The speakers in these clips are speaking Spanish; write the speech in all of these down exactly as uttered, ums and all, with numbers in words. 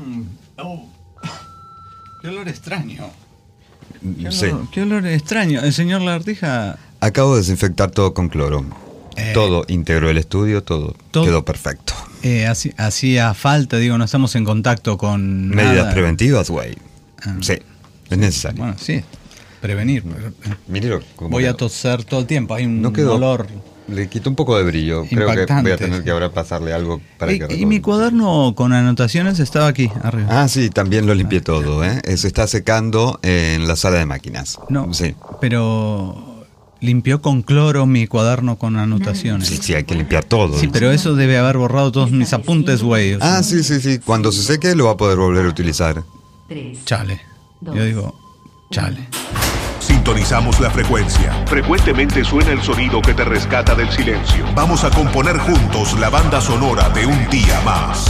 Mm. Oh. Qué olor extraño. Qué olor, Sí. qué olor extraño. El señor Lagartija. Acabo de desinfectar todo con cloro. Eh, todo integró el estudio, todo, todo- quedó perfecto. Eh, así- hacía falta, digo, no estamos en contacto con Medidas nada. preventivas, güey. Ah. Sí, es necesario. Bueno, sí, prevenir. pero, eh, Míralo cómo voy a quedó. toser todo el tiempo. Hay un No quedó. olor. Le quitó un poco de brillo. Creo que Impactante, voy a tener sí. que ahora pasarle algo para Eh, que y recuerde. mi cuaderno con anotaciones estaba aquí, arriba. Ah, sí, también lo limpié todo, ¿eh? Eh, Se está secando en la sala de máquinas. No, Sí. pero limpió con cloro mi cuaderno con anotaciones. Sí, sí, hay que limpiar todo. Sí, pero eso debe haber borrado todos mis apuntes, güey. o sea, Ah, sí, sí, sí. Cuando se seque lo va a poder volver a utilizar. Chale. Yo digo, chale. Sintonizamos la frecuencia. Frecuentemente suena el sonido que te rescata del silencio. Vamos a componer juntos la banda sonora de un día más.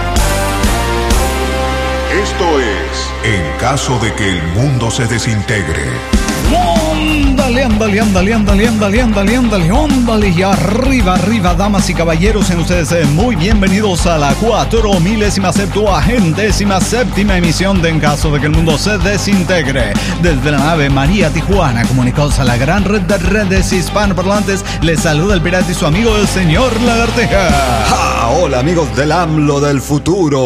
Esto es En caso de que el mundo se desintegre. Ándale, ándale, ándale, ándale, ándale, ándale, ándale, ándale, y arriba, arriba, damas y caballeros, sean ustedes eh, muy bienvenidos a la cuatro milésima septuagentésima séptima emisión de En caso de que el mundo se desintegre. Desde la nave María Tijuana, comunicados a la gran red de redes hispanoparlantes, les saluda el pirata y su amigo el señor Lagarteja. ¡Ja! Hola, amigos del AMLO del futuro.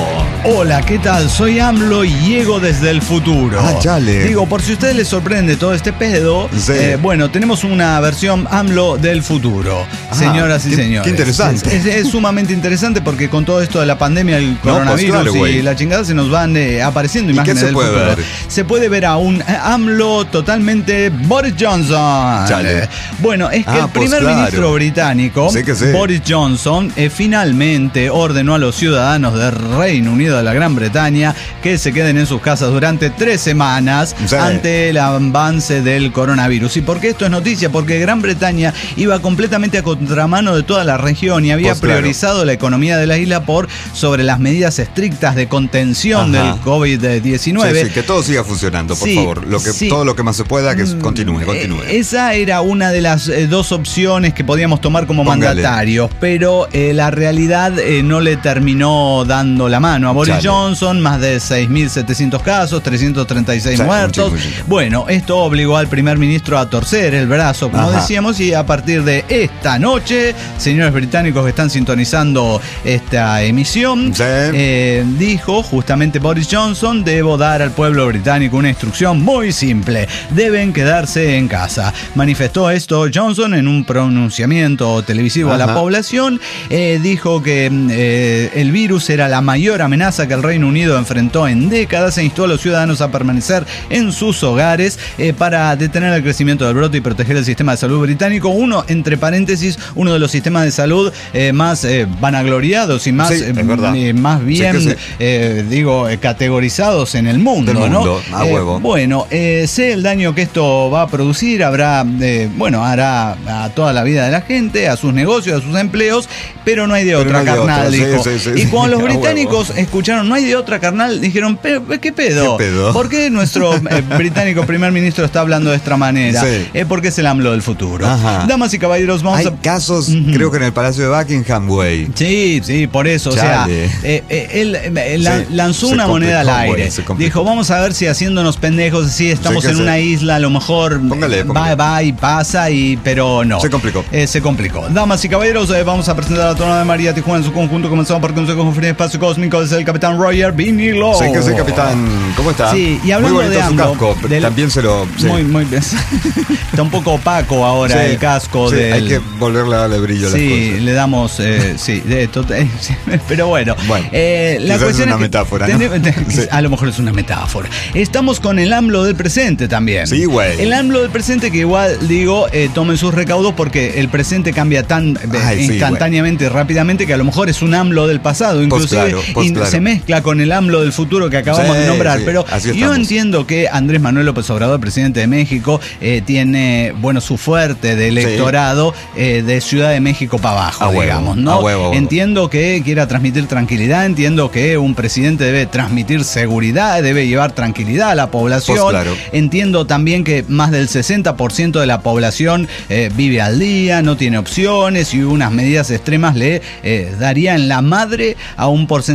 Hola, ¿qué tal? Soy AMLO y llego desde el futuro. Ah, chale. Digo, por si a ustedes les sorprende todo este pedo, Sí. eh, bueno, tenemos una versión AMLO del futuro. Ah, Señoras y qué- señores. qué interesante. Es, es- es sumamente interesante porque con todo esto de la pandemia, el pues coronavirus claro, y güey. la chingada se nos van eh, apareciendo ¿Y qué imágenes se del puede futuro. ver? Se puede ver a un eh, AMLO totalmente Boris Johnson. Chale. Bueno, es que Ah, el pues primer claro. ministro británico, Sí que sí. Boris Johnson, eh, finalmente ordenó a los ciudadanos del Reino Unido de la Gran Bretaña que se queden en sus casas durante tres semanas Sí. ante el avance del coronavirus. ¿Y por qué esto es noticia? Porque Gran Bretaña iba completamente a contramano de toda la región y había Pues claro. priorizado la economía de la isla por sobre las medidas estrictas de contención Ajá. del COVID diecinueve. Sí, sí, que todo siga funcionando, por Sí, favor. Lo que, sí. Todo lo que más se pueda, que Mm, continúe, continúe. eh, Esa era una de las eh, dos opciones que podíamos tomar como Póngale. mandatarios, pero eh, la realidad eh, no le terminó dando la mano a Boris Chale. Johnson, más de seis mil setecientos casos, trescientos treinta y seis Sí, muertos. un chingo, un chingo. Bueno, esto obligó al primer ministro a torcer el brazo, como Ajá. decíamos, y a partir de esta noche, señores británicos que están sintonizando esta emisión, Sí. eh, dijo justamente Boris Johnson: debo dar al pueblo británico una instrucción muy simple, deben quedarse en casa. Manifestó esto Johnson en un pronunciamiento televisivo a la Ajá. población. Eh, dijo que eh, el virus era la mayor amenaza que el Reino Unido enfrentó en décadas e instó a los ciudadanos a permanecer en sus hogares eh, para detener el crecimiento del brote y proteger el sistema de salud británico, uno, entre paréntesis, uno de los sistemas de salud eh, más eh, vanagloriados y más, Sí, es verdad. eh, más bien, Sí que sí. eh, digo, eh, categorizados en el mundo, Del ¿no? mundo, a Eh, huevo. Bueno, eh, sé el daño que esto va a producir, habrá, eh, bueno, hará a toda la vida de la gente, a sus negocios, a sus empleos, pero no hay de Pero otra, no hay de carnal, otra, sí, dijo. sí, sí, y sí, cuando los a huevo. británicos escucharon, no hay de otra, carnal, dijeron, "Pero, ¿qué pedo? ¿Qué pedo? ¿Por qué nuestro eh, británico primer ministro está hablando de esta manera? Sí. Eh, porque es el AMLO del futuro. Ajá. Damas y caballeros, vamos Hay a... casos, Ujú. creo que en el Palacio de Buckingham, güey. Sí, sí, por eso, o sea, Chale. eh, eh, él eh, la- Sí, lanzó se una moneda al complicó, aire. güey, se complicó. Dijo, vamos a ver si haciéndonos pendejos, si estamos Sí que en sí. una isla, a lo mejor Póngale, va, póngale. va y pasa, y pero no. Se complicó. Eh, se complicó. Damas y caballeros, eh, vamos a presentar a la Torre de María Tijuana en su conjunto. Comenzamos por Consejo de Espacio Cósmico desde el capitán Roger Vinilo. Sé que soy capitán. ¿Cómo está? Sí, y hablando Muy bonito de su AMLO, casco. pero del- También se lo. sí. Muy, muy bien. Está un poco opaco ahora Sí, el casco sí, del... Hay que volverle a darle brillo a las Sí, cosas. le damos, eh, sí, de, tota- eh, sí, pero bueno, Bueno, eh, la quizás cuestión es una es que metáfora, ¿no? tene- te- Sí. a lo mejor es una metáfora. Estamos con el AMLO del presente también. Sí, güey. El AMLO del presente que igual digo, eh, tomen sus recaudos porque el presente cambia tan eh, Ay, sí, instantáneamente y rápidamente que a lo mejor es un AMLO del pasado, inclusive claro, post y claro. se mezcla con el AMLO del futuro que acabamos Sí, de nombrar. sí, Pero así yo estamos. entiendo que Andrés Manuel López Obrador, presidente de México, eh, tiene, bueno, su fuerte de electorado eh, de Ciudad de México para abajo, A huevo, digamos, ¿no? a huevo, a huevo. Entiendo que quiera transmitir tranquilidad, entiendo que un presidente debe transmitir seguridad, debe llevar tranquilidad a la población. Pues claro. Entiendo también que más del sesenta por ciento de la población eh, vive al día, no tiene opciones y unas medidas extremas le eh, darían la madre a un porcentaje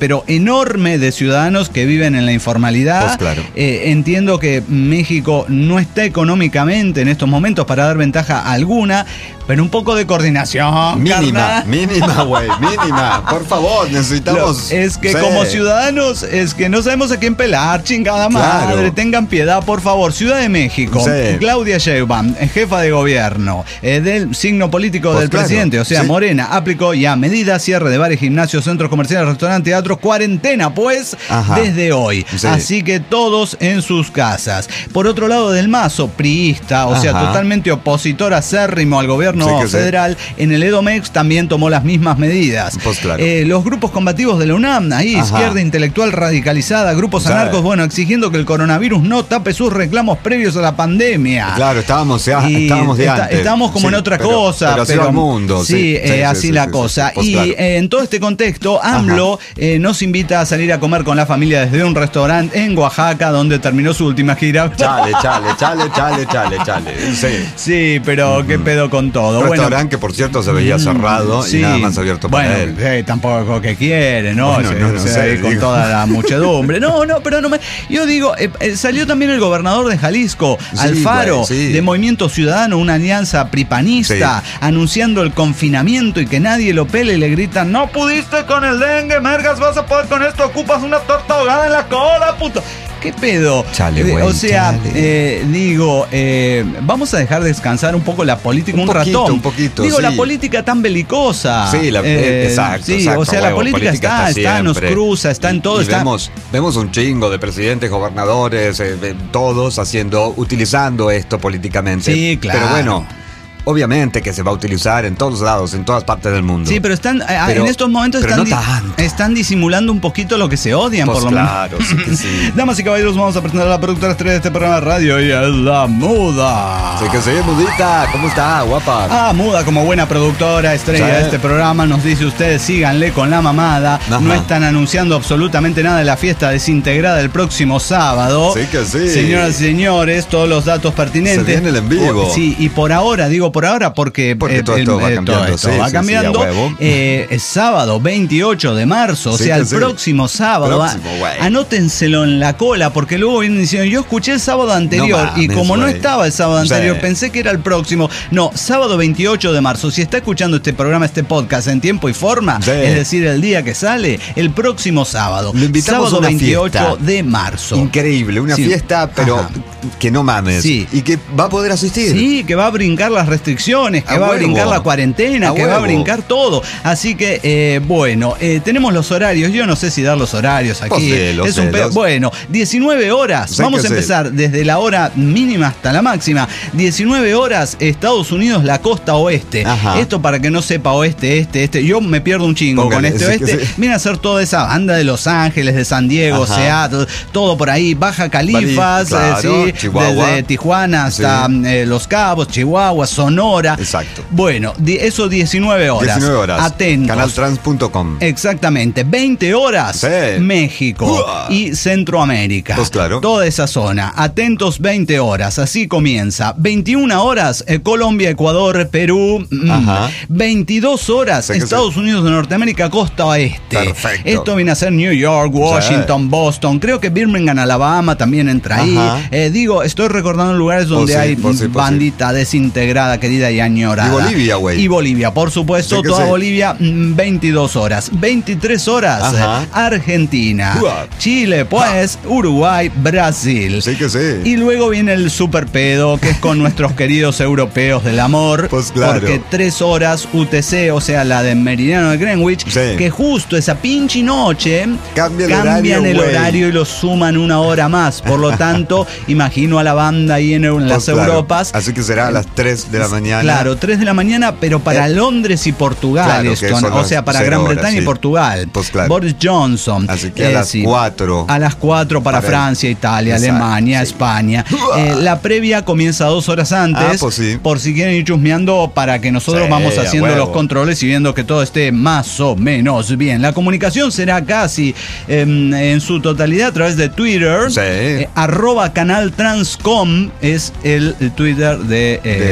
pero enorme de ciudadanos que viven en la informalidad. Pues claro. Eh, entiendo que México no está económicamente en estos momentos para dar ventaja alguna, pero un poco de coordinación. Mínima, carnal. mínima, güey, mínima. Por favor, necesitamos. Lo, es que sí. como ciudadanos, es que no sabemos a quién pelar, chingada Claro. madre. Tengan piedad, por favor. Ciudad de México, Sí. Claudia Sheinbaum, jefa de gobierno, eh, del signo político Pues del claro, presidente, o sea, sí. Morena, aplicó ya medidas, cierre de bares, gimnasios, centros comerciales, restaurantes, teatros, cuarentena, pues, Ajá. desde hoy. Sí. Así que todos en sus casas. Por otro lado, Del Mazo, priista, o sea, Ajá. totalmente opositor acérrimo al gobierno Sí que sí. federal, en el Edomex también tomó las mismas medidas. Pues claro. Eh, los grupos combativos de la UNAM, ahí, Ajá. izquierda intelectual radicalizada, grupos Sí. anarcos, bueno, exigiendo que el coronavirus no tape sus reclamos previos a la pandemia. Claro, estábamos, ya, Y estábamos de está- antes. estábamos como Sí, en otra pero- cosa. Pero así va el mundo. Sí, Sí, eh, sí, así sí, la sí, cosa. sí, pues y claro. eh, en todo este contexto, AMLO eh, nos invita a salir a comer con la familia desde un restaurante en Oaxaca, donde terminó su última gira. Chale, chale, chale, chale, chale, chale. Sí. Sí, pero qué pedo con todo. Un Bueno, restaurante que por cierto se veía cerrado sí. y nada más abierto para bueno, él. eh, tampoco que quiere, ¿no? Bueno, Se- no, no se sé, ahí con digo. toda la muchedumbre. No, no, pero no me. Yo digo, eh, eh, salió también el gobernador de Jalisco, Sí, Alfaro, güey, sí. de Movimiento Ciudadano, una alianza pripanista, Sí. anunciando el confinamiento y que nadie lo pele y le gritan: no pudiste con el dengue, mergas, vas a poder con esto, ocupas una torta ahogada en la cola, puto. ¿Qué pedo? Chale, Eh, güey, o sea, chale. eh, digo, eh, vamos a dejar descansar un poco la política, un, Un poquito, ratón. un poquito, Digo, sí. la política tan belicosa. Sí, la- Eh, exacto, Sí, exacto, o sea, la huevo, política, está, está, nos siempre. cruza, está en todo. Y está... vemos, vemos un chingo de presidentes, gobernadores, eh, de todos haciendo, utilizando esto políticamente. Sí, claro. Pero bueno, obviamente que se va a utilizar en todos lados, en todas partes del mundo. Sí, pero están, eh, Pero- en estos momentos pero están, no di- tanto. están disimulando un poquito lo que se odian, Pues por lo claro, sí que sí. menos. Damas y caballeros, vamos a presentar a la productora estrella de este programa de radio, y es la Muda. Sí que sí, Mudita, ¿cómo está, guapa? Ah, Muda, como buena productora estrella Sí. de este programa, nos dice: ustedes síganle con la mamada. Ajá. No están anunciando absolutamente nada de la fiesta desintegrada el próximo sábado. Sí que sí. Señoras y señores, todos los datos pertinentes. Se viene el en vivo. Oh, sí, y por ahora, digo por ahora, porque, Porque todo esto va cambiando, todo esto sí, va sí, cambiando. sí, a huevo. Eh, es sábado veintiocho de marzo, o Sí sea, que el sí. próximo sábado. Próximo, güey. Anótenselo en la cola, porque luego vienen diciendo: yo escuché el sábado anterior, No y mames, como no güey. estaba el sábado Sí. anterior, pensé que era el próximo. No, sábado veintiocho de marzo. Si está escuchando este programa, este podcast en tiempo y forma, Sí. es decir, el día que sale, el próximo sábado. Lo invitamos sábado a una veintiocho fiesta. de marzo. Increíble, una Sí. fiesta, pero Ajá. que no mames. Sí. Y que va a poder asistir. Sí, que va a brincar las restricciones, que A va a huevo. brincar la cuarentena, A que va a huevo. brincar todo. Así que, eh, bueno, eh, tenemos los horarios. Yo no sé si dar los horarios aquí. Vos sé, es un sé, pe- los- Bueno, diecinueve horas. Sé Vamos a que sé. empezar desde la hora mínima hasta la máxima. diecinueve horas, Estados Unidos, la costa oeste. Ajá. Esto para que no sepa oeste, este, este. Yo me pierdo un chingo Póngale, con este sí que oeste. sí. Viene a ser toda esa banda de Los Ángeles, de San Diego, Ajá. Seattle, todo por ahí. Baja Califas, Bali- claro, eh, sí, Chihuahua. desde Tijuana hasta Sí. eh, Los Cabos, Chihuahua, Sonora. Exacto. Bueno, di- eso diecinueve horas. diecinueve horas. Atentos. Canaltrans punto com. Exactamente, veinte horas Sí. México Uah. y Centroamérica. Pues claro. Toda esa zona. Atentos, veinte horas. Así comienza. veintiuna horas eh, Colombia, Ecuador, Perú. mm, Ajá. veintidós horas Sí que Estados sí. Unidos de Norteamérica, costa oeste. Perfecto. Esto viene a ser New York, Washington, Boston. Creo que Birmingham, Alabama también entra ahí. Ajá. Eh, digo, estoy recordando lugares donde Pues sí, hay pues sí, pues bandita desintegrada, querida y añorada. Y Bolivia, güey. Y Bolivia, por supuesto, Sí que toda sí. Bolivia, mm, veintidós horas. veintitrés horas, Ajá. eh, Argentina. Uah. Chile, pues, Uruguay, Brasil. Sí que sí. Y luego viene el super pedo, que es con nuestros queridos europeos del amor. Pues claro. Porque tres horas U T C, o sea, la de Meridiano de Greenwich, Sí. que justo esa pinche noche Cambia el cambian horario, el güey. horario y lo suman una hora más. Por lo tanto, imagino a la banda ahí en, en las Pues claro. Europas. Así que será a las tres de la mañana. Claro, tres de la mañana, pero para Eh, Londres y Portugal claro, que esto, son o las sea, para cero Gran horas, Bretaña y sí. Portugal. Pues claro. Boris Johnson. Así que a las cuatro. A las cuatro para, Para- Francia, Italia, Exacto, Alemania, sí. España. Eh, la previa comienza dos horas antes. Ah, pues sí. Por si quieren ir chusmeando, para que nosotros Sí, vamos a haciendo huevo. los controles y viendo que todo esté más o menos bien. La comunicación será casi em, en su totalidad a través de Twitter. Sí. Eh, arroba canal transcom es el Twitter de, eh, De- de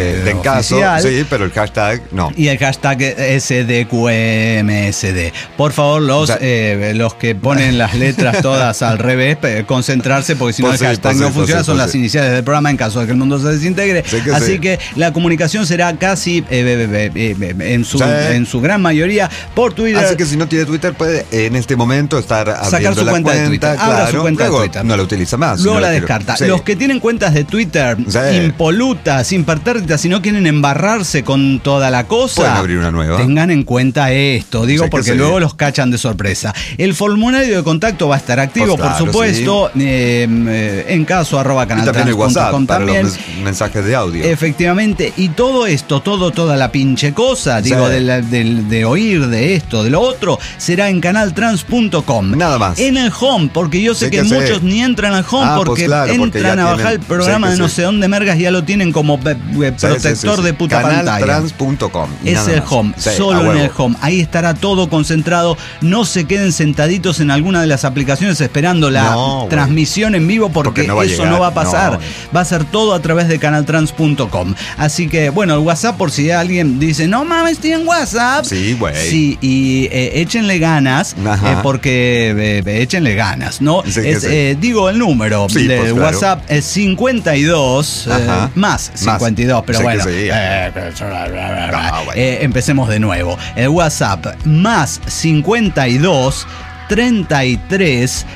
caso, oficial. sí, pero el hashtag no. Y el hashtag S D Q M S D. Por favor, los, O sea, eh, los que ponen las letras todas al revés, eh, concentrarse, porque si no Pues el sí, hashtag pues no sí, funciona, pues sí, son pues las sí. iniciales del programa en caso de que el mundo se desintegre. Sí que Así sí. que la comunicación será casi, eh, eh, eh, eh, en, su, Sí. en su gran mayoría, por Twitter. Así que si no tiene Twitter, puede en este momento estar abriendo Sacar su la cuenta de Twitter. Abra claro, su cuenta de luego Twitter. no la utiliza más. Luego no la quiere- descarta. Sí. Los que tienen cuentas de Twitter Sí. impolutas, impertérritas, y no quieren embarrarse con toda la cosa, Pueden abrir una nueva. tengan en cuenta esto. Digo Sí que porque sí. luego los cachan de sorpresa. El formulario de contacto va a estar activo, Pues claro, por supuesto, eh, eh, en caso arroba Y también el canaltrans punto WhatsApp com para también. los mes- mensajes de audio. Efectivamente, y todo esto, todo, toda la pinche cosa, Sí. digo, de, la- del- de oír de esto, de lo otro, será en canaltrans punto com. Nada más. En el home, porque yo sé Sí que, que sí. muchos ni entran al home Ah, pues porque claro, porque entran ya a bajar tienen- el programa sí que de no sí. sé dónde mergas, ya lo tienen como eh, eh, Sí, protector sí, sí, sí. de puta pantalla. canaltrans punto com. y Es nada el más. home, Sí, solo a en huevo. el home. Ahí estará todo concentrado. No se queden sentaditos en alguna de las aplicaciones esperando la No, güey. transmisión en vivo porque, Porque no va a eso llegar, no va a pasar. no. Va a ser todo a través de canaltrans punto com. Así que, bueno, el WhatsApp, por si alguien dice, no mames, estoy en WhatsApp. Sí, güey. Sí, y eh, échenle ganas, Ajá. eh, porque eh, échenle ganas, ¿no? Sí que Es, sí. eh, digo el número Sí, del pues, claro. WhatsApp es cincuenta y dos, eh, Ajá. más cincuenta y dos, pero Sí que bueno. sí. eh, No, bueno. eh, empecemos de nuevo. El WhatsApp más cincuenta y dos treinta y tres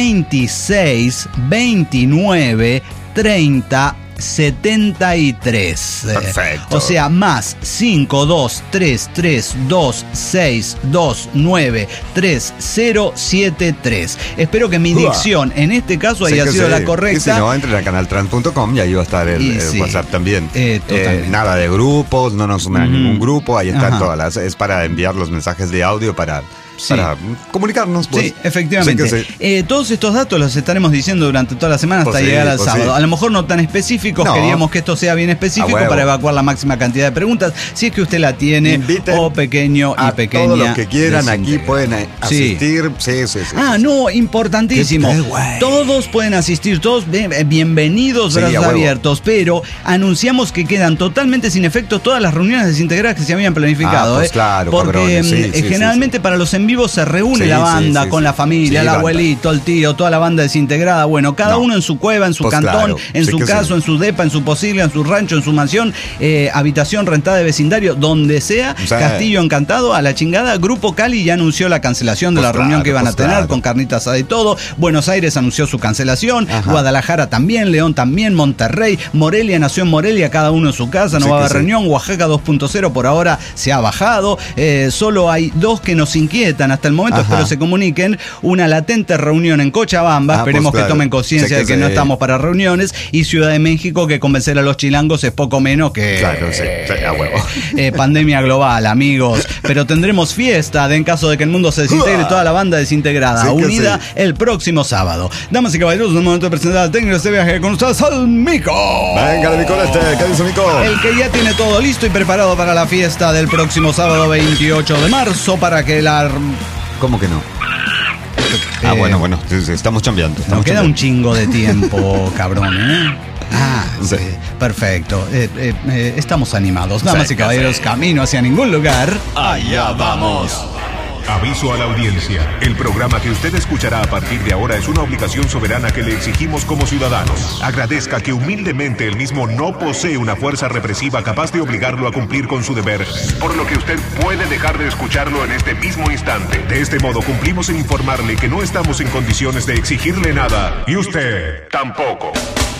veintiséis veintinueve treinta setenta y tres. Perfecto. O sea, más cinco dos tres tres dos seis dos nueve tres cero siete tres. Espero que mi Uah. dicción en este caso Sí haya que sido sí. la Y correcta. si no, entren a canaltrans punto com y ahí va a estar el, Y el sí. WhatsApp también. Eh, totalmente. nada de grupos, no nos sumen a Ujú. ningún grupo, ahí están Ajá. todas las. Es para enviar los mensajes de audio para, Sí. para comunicarnos. Pues. Sí, efectivamente. Sí que sí. Eh, todos estos datos los estaremos diciendo durante toda la semana hasta Pues sí, llegar al pues sábado. sí. A lo mejor no tan específicos, No. queríamos que esto sea bien específico A huevo. para evacuar la máxima cantidad de preguntas. Si es que usted la tiene, Inviten o pequeño y a pequeña. todos los que quieran aquí desintegra. pueden eh, Sí. asistir. Sí, sí, sí. Ah, sí. no, importantísimo. ¿Qué tal, güey? Todos pueden asistir, todos bien- eh, bienvenidos, Sí, brazos a huevo. abiertos, pero anunciamos que quedan totalmente sin efecto todas las reuniones desintegradas que se habían planificado. Ah, pues eh. claro, Porque cabrones, sí, mm, sí, generalmente para los en vivos se reúne Sí, la sí, banda sí, con sí. la familia, Sí, el banda. abuelito, el tío, toda la banda desintegrada. Bueno, cada No. uno en su cueva, en su Pues cantón, claro, en sí su que caso, sí. en su depa, en su posilga, en su rancho, en su mansión, eh, habitación rentada de vecindario, donde sea, Sí. Castillo Encantado, a la chingada. Grupo Cali ya anunció la cancelación de Pues la reunión claro, que iban pues a tener claro. con carnitas asada y todo. Buenos Aires anunció su cancelación. Ajá. Guadalajara también. León también. Monterrey. Morelia nació en Morelia, cada uno en su casa. No Sí va a que haber sí. reunión. Oaxaca dos punto cero por ahora se ha bajado. Eh, solo hay dos que nos inquietan hasta el momento. Ajá. Espero se comuniquen. Una latente reunión en Cochabamba. Ah, Esperemos pues que claro. tomen conciencia Sí de que que sí. no estamos para reuniones. Y Ciudad de México, que convencer a los chilangos es poco menos que. Claro, sí, sí, a huevo. Eh, pandemia global, amigos. Pero tendremos fiesta de en caso de que el mundo se desintegre, toda la banda desintegrada, Sí que unida sí. el próximo sábado. Damas y caballeros, es el momento de presentar al técnico de este viaje con ustedes, al Mico. Venga, de Mico este, ¿qué dice Mico? El que ya tiene todo listo y preparado para la fiesta del próximo sábado veintiocho de marzo para que la... ¿Cómo que no? Ah, Eh, bueno, bueno, sí, sí, estamos chambeando. Nos Estamos queda un chambeando. chingo de tiempo, cabrón, ¿eh? Ah, sí, Sí. perfecto. Eh, eh, eh, estamos animados. Damas Sí, y caballeros, camino hacia ningún lugar. Allá vamos. Aviso a la audiencia. El programa que usted escuchará a partir de ahora es una obligación soberana que le exigimos como ciudadanos. Agradezca que humildemente el mismo no posee una fuerza represiva capaz de obligarlo a cumplir con su deber, por lo que usted puede dejar de escucharlo en este mismo instante. De este modo cumplimos en informarle que no estamos en condiciones de exigirle nada y usted tampoco.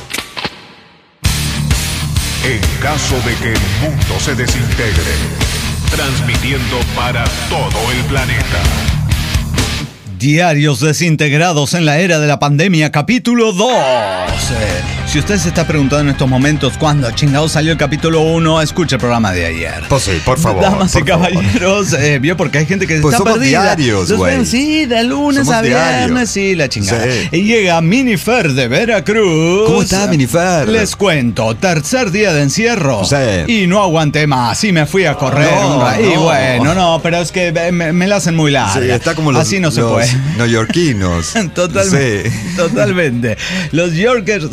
En caso de que el mundo se desintegre, transmitiendo para todo el planeta. Diarios desintegrados en la era de la pandemia, capítulo dos. Eh, si usted se está preguntando en estos momentos cuándo chingado salió el capítulo uno, escuche el programa de ayer. Pues sí, por favor. Damas y por favor. caballeros, eh, vio porque hay gente que Pues está somos perdida. diarios, Los güey. ven, sí, de lunes Somos a viernes, diarios. sí, la chingada. Sí. Y llega Minifer de Veracruz. ¿Cómo está, Minifer? Les cuento, tercer día de encierro. Sí. Y no aguanté más y me fui a correr. No, un ra- Y no. bueno, no, pero es que me, me la hacen muy larga. Sí, está como los, Así no se los puede. neoyorquinos. Totalmente, Sí. totalmente. Los Yorkers salen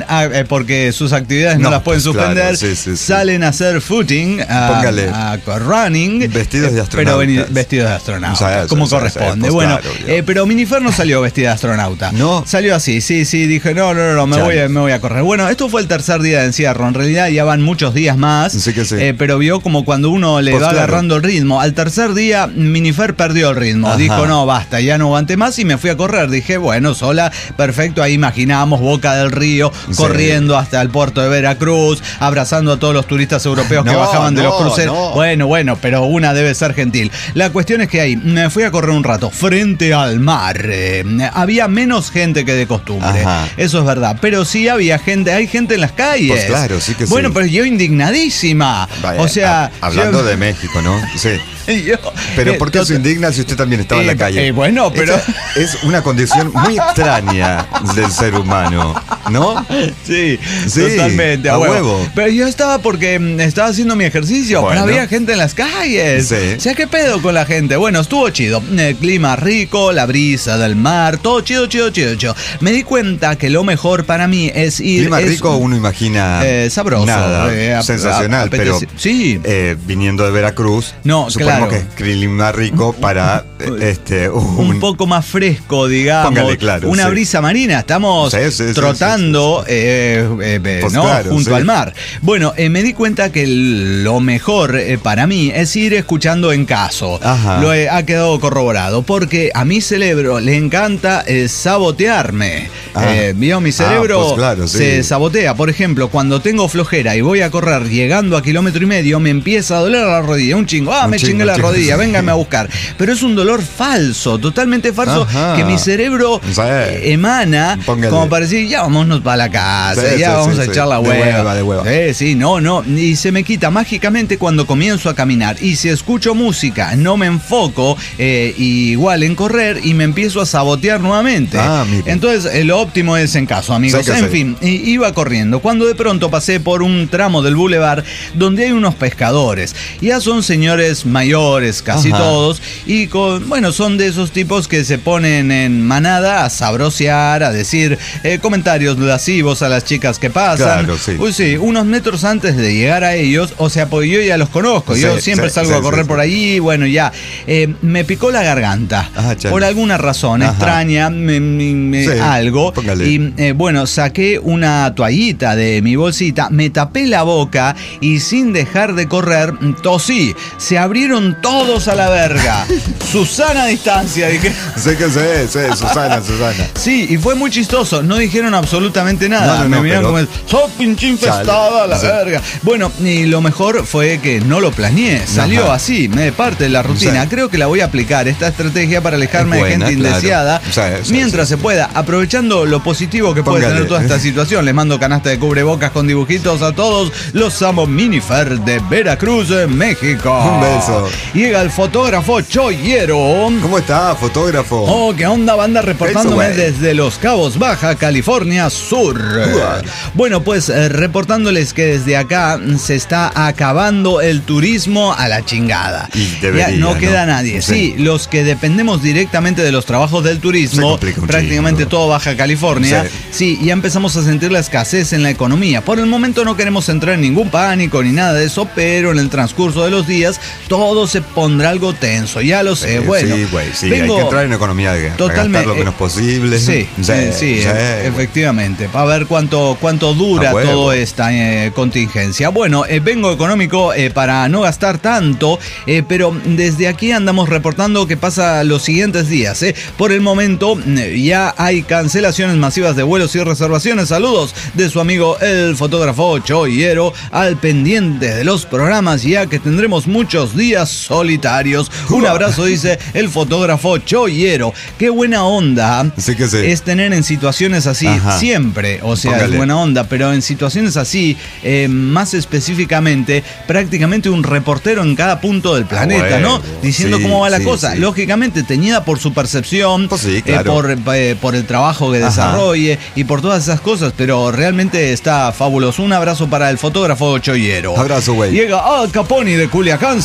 a, eh, porque sus actividades no, no las pueden suspender, claro, sí, sí, sí. salen a hacer footing, a, a running. Vestidos de astronauta. Pero vestidos de astronauta, o sea, como o sea, corresponde. Pues, bueno, claro, eh, pero Minifer no salió vestida de astronauta. No. Salió así, sí, sí, dije, no, no, no, no me, voy a, me voy a correr. Bueno, esto fue el tercer día de encierro. En realidad ya van muchos días más. Sí que sí. Eh, pero vio como cuando uno le pues va claro. agarrando el ritmo. Al tercer día, Minifer perdió el ritmo. Ajá. Dijo, no, basta, ya no aguanté más y me fui a correr. Dije, bueno, sola, perfecto. Ahí imaginamos Boca del Río, sí. corriendo hasta el puerto de Veracruz, abrazando a todos los turistas europeos no, que bajaban no, de los cruceros. No. Bueno, bueno, pero una debe ser gentil. La cuestión es que ahí me fui a correr un rato frente al mar. Eh, había menos gente que de costumbre. Ajá. Eso es verdad. Pero sí había gente, hay gente en las calles. Pues claro, sí que sí. Bueno, pero yo indignadísima. Vaya, o sea. A, hablando yo, de México, ¿no? Sí. Yo, pero eh, ¿por qué se indigna si usted también estaba eh, en la calle? Eh, bueno, pero. Esa es una condición muy extraña del ser humano, ¿no? Sí, sí totalmente. A, a huevo. huevo. Pero yo estaba porque estaba haciendo mi ejercicio, bueno. pero había gente en las calles. Sí. O sea, ¿qué pedo con la gente? Bueno, estuvo chido. El clima rico, la brisa del mar, todo chido, chido, chido, chido. Me di cuenta que lo mejor para mí es ir. Clima es, rico, uno imagina. Eh, sabroso. Nada, eh, sensacional, pero. Sí. Eh, viniendo de Veracruz. No, suponemos claro. que es clima rico para este un, un poco más fresco, digamos. Póngale, claro, una sí. brisa marina. Estamos sí, sí, trotando sí, sí, sí. Eh, eh, eh, pues ¿no? claro, junto sí. al mar. Bueno, eh, me di cuenta que lo mejor eh, para mí es ir escuchando en caso. Ajá. Lo he, ha quedado corroborado. Porque a mi cerebro le encanta eh, sabotearme. Ah. Eh, ¿vio? Mi cerebro ah, pues claro, sí. se sabotea. Por ejemplo, cuando tengo flojera y voy a correr llegando a kilómetro y medio, me empieza a doler la rodilla. Un chingo. Ah, un me chingo, chingué la chingo. rodilla. Véngame a buscar. Pero es un dolor falso, totalmente falso, Ajá. que mi cerebro sí. eh, emana. Póngale. Como para decir, ya vámonos para la casa, sí, ya sí, vamos sí, a sí. echar la de hueva. hueva, de hueva. Sí, sí, no, no. Y se me quita mágicamente cuando comienzo a caminar. Y si escucho música, no me enfoco eh, igual en correr y me empiezo a sabotear nuevamente. Ah, mire. Entonces, eh, lo óptimo es en caso, amigos. Sí, en sí. fin, iba corriendo. Cuando de pronto pasé por un tramo del bulevar donde hay unos pescadores. Ya son señores mayores, casi Ajá. todos. Y con, bueno, son de esos tipos que se ponen en manada a sabrosear, a decir eh, comentarios lascivos a las chicas que pasan. Claro, sí. Uy, sí, unos metros antes de llegar a ellos, o sea, pues yo ya los conozco. Sí, yo siempre sí, salgo sí, a correr sí, por sí. ahí, bueno, ya. Eh, me picó la garganta. Ajá, chale. Por alguna razón Ajá. extraña, me, me, me, Sí, algo. póngale. Y eh, bueno, saqué una toallita de mi bolsita, me tapé la boca y sin dejar de correr, tosí. Se abrieron todos a la verga. Susana distancia, dije. Sé que sé, sé, Susana, Susana. Sí, y fue muy chistoso. No dijeron absolutamente nada. No, no, me no, miraron pero... como, sos pinche infestada, a la sí. verga. Bueno, y lo mejor fue que no lo planeé. Salió Ajá. así, me parte de la rutina. Sí. Creo que la voy a aplicar, esta estrategia, para alejarme buena, de gente claro. indeseada. Sí, sí, mientras sí. se pueda, aprovechando lo positivo que puede Póngale. tener toda esta situación. Les mando canasta de cubrebocas con dibujitos a todos. Los amo, Minifer de Veracruz, México. Un beso. Llega el fotógrafo Choyero. ¿Cómo está, fotógrafo? Oh, qué onda, banda, reportándome Eso, desde Los Cabos, Baja California Sur. Uah. Bueno, pues eh, reportándoles que desde acá se está acabando el turismo a la chingada. Y debería, ya no, ¿no? queda nadie. Sí. sí, los que dependemos directamente de los trabajos del turismo, prácticamente chingo. todo Baja California, sí. sí, ya empezamos a sentir la escasez en la economía. Por el momento no queremos entrar en ningún pánico ni nada de eso, pero en el transcurso de los días todo se pondrá algo tenso. Ya lo sé. Sí, bueno, sí, güey, sí, vengo, hay que entrar en economía de guerra, totalmente, gastar lo menos posible. Sí, sí, sí, sí, sí, efectivamente, para ver cuánto, cuánto dura toda esta eh, contingencia. Bueno, eh, vengo económico eh, para no gastar tanto, eh, pero desde aquí andamos reportando que pasa los siguientes días. Eh. Por el momento eh, ya hay cancelaciones masivas de vuelos y reservaciones. Saludos de su amigo el fotógrafo Choyero, al pendiente de los programas, ya que tendremos muchos días solitarios. Un abrazo, dice el fotógrafo Choyero. Qué buena onda sí que sí. es tener en situaciones así. Ajá. Siempre, o sea, Póngale. Es buena onda, pero en situaciones así, eh, más específicamente, prácticamente un reportero en cada punto del planeta, ah, bueno. ¿no? Diciendo sí, cómo va la sí, cosa. Sí. Lógicamente, teñida por su percepción, pues sí, claro. eh, por, eh, por el trabajo que Ajá. desarrolle y por todas esas cosas, pero realmente está fabuloso. Un abrazo para el fotógrafo Choyero. Abrazo, güey. Llega Al Caponi de Culiacán, Sinaloa.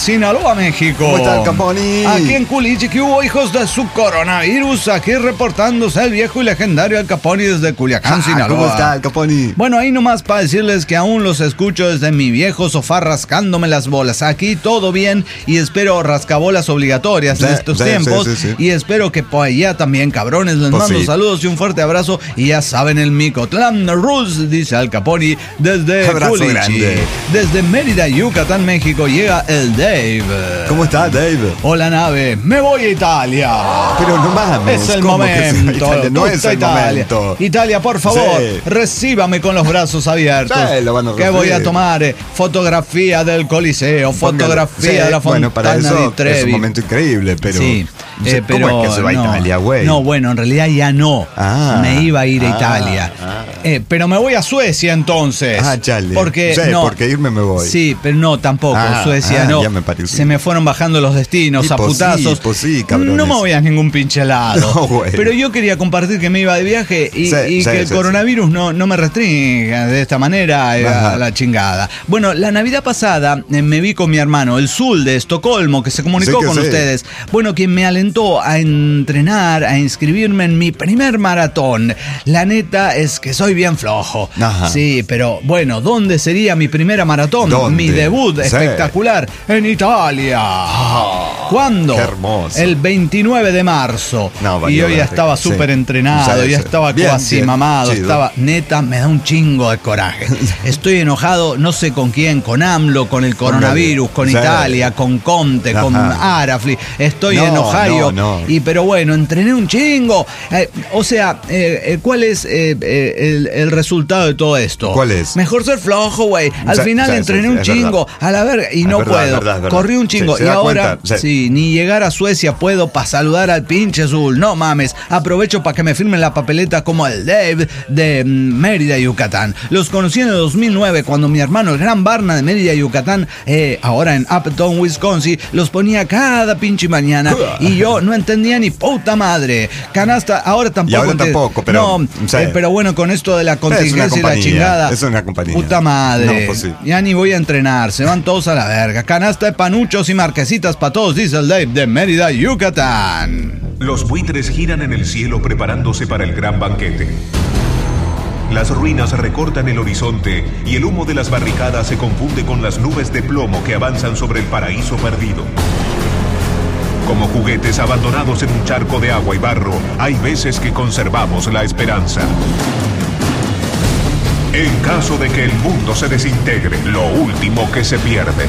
¡Opa, México! ¿Cómo está el Caponi? Aquí en Culichi, que hubo hijos de su coronavirus. Aquí reportándose el viejo y legendario Al Caponi desde Culiacán, Ah, Sinaloa. ¿Cómo está el Caponi? Bueno, ahí nomás para decirles que aún los escucho desde mi viejo sofá rascándome las bolas. Aquí todo bien y espero rascabolas obligatorias Sí, en estos sí, tiempos. sí, sí, sí. Y espero que por allá también, cabrones. Les Pues mando sí. saludos y un fuerte abrazo. Y ya saben, el Micotlán Rules, dice Al Caponi, desde Abrazo Culichi. grande. Desde Mérida, Yucatán, México, llega el Dave. ¿Cómo está, Dave? Hola, nave. Me voy a Italia. Pero no mames. Es el ¿cómo que se va a momento. Italia? No es Gusta el Italia. momento. Italia, por favor, Sí. recíbame con los brazos abiertos. Sí, lo van a que voy a recibir. tomar eh, fotografía del Coliseo, fotografía Sí, de la Fontana bueno, para eso di es Trevi. un momento increíble, pero... Sí, no sé, eh, ¿cómo pero es que se va a no, Italia, güey? No, bueno, en realidad ya no. Ah, me iba a ir a ah, Italia. ah. Eh, pero me voy a Suecia entonces. Ah, chale. Porque Sí, no, porque irme me voy. Sí, pero no, tampoco. Ah, Suecia ah, no. ya me pareció. Se me fueron bajando los destinos Y a pues sí, putazos. pues sí, cabrones. No me voy a ningún pinche lado. No, güey. Pero yo quería compartir que me iba de viaje y, Sí, y sí, que el sí, coronavirus no, no me restringa de esta manera eh, Ajá. a la chingada. Bueno, la Navidad pasada eh, me vi con mi hermano, el Zul de Estocolmo, que se comunicó Sí que con sí. ustedes. Bueno, quien me alentó a entrenar, a inscribirme en mi primer maratón. La neta es que soy bien flojo. Ajá. Sí, pero bueno, ¿dónde sería mi primera maratón? ¿Dónde? Mi debut Sí. espectacular en Italia. ¿Cuándo? Qué hermoso. El veintinueve de marzo. No, y valió yo ya verga. estaba Sí. súper entrenado, Sí, ya sí. estaba Bien, casi bien, mamado. chido. Estaba, neta, me da un chingo de coraje. Estoy enojado, no sé con quién, con AMLO, con el coronavirus, con Sí. Italia, con Conte, con Ajá. Arafli. Estoy No, en Ohio. no, no. Y pero bueno, entrené un chingo. Eh, o sea, eh, eh, ¿cuál es eh, eh, el, el resultado de todo esto? ¿Cuál es? Mejor ser flojo, güey. Al Sí, final sí, entrené sí, un es chingo. A la verga. Y Es no verdad, puedo. es verdad, es verdad. Corrí un chingo. Sí, se y da ahora, cuenta, sí. sí, ni llegar a Suecia puedo para saludar al pinche Zul. No mames. Aprovecho para que me firmen la papeleta como el Dave de mm, Mérida, Yucatán. Los conocí en el dos mil nueve cuando mi hermano, el gran Barna de Mérida, Yucatán, eh, ahora en Upton, Wisconsin, los ponía cada pinche mañana. Y yo no entendía ni puta madre. Canasta, ahora tampoco. Y ahora entiendo. tampoco, pero, No, sí. eh, pero bueno, con esto de la contingencia y la compañía, chingada. es una compañía. Puta madre. No, pues sí. Ya ni voy a entrenar. Se van todos a la verga. Canasta de panuchos y marquesitas para todos, dice el Dave de Mérida, Yucatán. Los buitres giran en el cielo preparándose para el gran banquete. Las ruinas recortan el horizonte y el humo de las barricadas se confunde con las nubes de plomo que avanzan sobre el paraíso perdido. Como juguetes abandonados en un charco de agua y barro, hay veces que conservamos la esperanza. En caso de que el mundo se desintegre, lo último que se pierde.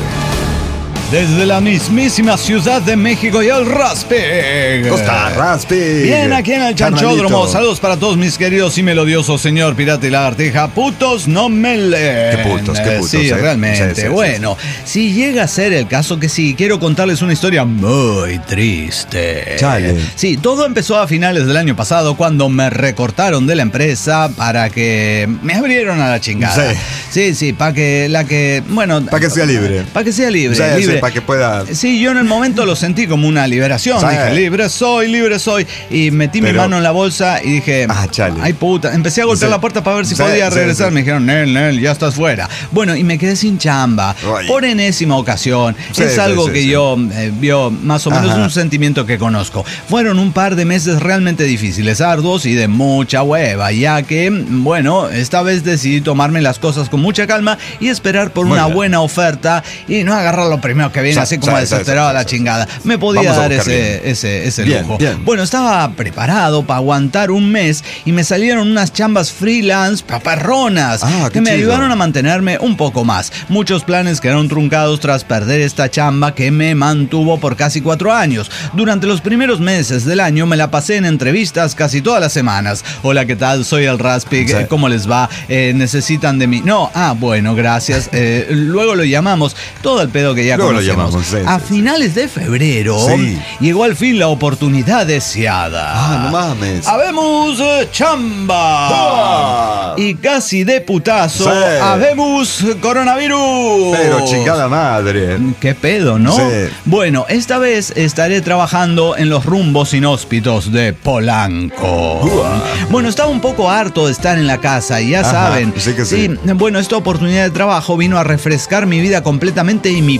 Desde la mismísima Ciudad de México y el Raspe. Costa Raspi. Bien, aquí en el Chanchódromo. Carnalito. Saludos para todos mis queridos y melodiosos señor Pirata y Lagartija. Putos no me leen. Qué putos, qué putos, Sí, eh. realmente. Sí, sí, sí, bueno, si llega a ser el caso que sí, quiero contarles una historia muy triste. Chale. Sí, todo empezó a finales del año pasado cuando me recortaron de la empresa para que me abrieron a la chingada. Sí. Sí, sí, para que la que, bueno, Para que sea libre. Para que sea libre, Sí, sí, libre. para que pueda... Sí, yo en el momento lo sentí como una liberación. Sí. Dije, libre soy, libre soy. Y metí mi Pero- mano en la bolsa y dije, Ah, chale. ay puta. Empecé a golpear Sí. la puerta para ver si Sí, podía sí, regresar. sí. Me dijeron, Nel, Nel, ya estás fuera. Bueno, y me quedé sin chamba. Ay. Por enésima ocasión. Sí, es sí, algo sí, que sí. yo eh, vio más o menos Ajá. un sentimiento que conozco. Fueron un par de meses realmente difíciles, arduos y de mucha hueva, ya que, bueno, esta vez decidí tomarme las cosas con mucha calma y esperar por Muy una bien. buena oferta y no agarrar lo primero que viene, Sí, así como sí, sí, desesperado a sí, la sí. chingada. Me podía Vamos a dar buscar ese, bien. ese, ese Bien, lujo. bien. Bueno, estaba preparado para aguantar un mes y me salieron unas chambas freelance paparronas Ah, que qué me chido. ayudaron a mantenerme un poco más. Muchos planes quedaron truncados tras perder esta chamba que me mantuvo por casi cuatro años. Durante los primeros meses del año me la pasé en entrevistas casi todas las semanas. Hola, ¿qué tal? Soy el Raspig. Sí. ¿Cómo les va? Eh, ¿Necesitan de mí? No, ah, bueno, gracias. Eh, luego lo llamamos. Todo el pedo que ya Luego lo conocemos. llamamos, sí, a sí, finales de febrero Sí. llegó al fin la oportunidad deseada. Ah, no mames. Habemos eh, chamba. Ah. Y casi de putazo, Sí. habemos coronavirus. Pero chingada madre. ¿Qué pedo, no? Sí. Bueno, esta vez estaré trabajando en los rumbos inhóspitos de Polanco. Uah. Bueno, estaba un poco harto de estar en la casa y ya Ajá, saben. sí que sí. bueno, esta oportunidad de trabajo vino a refrescar mi vida completamente y mi Chingón.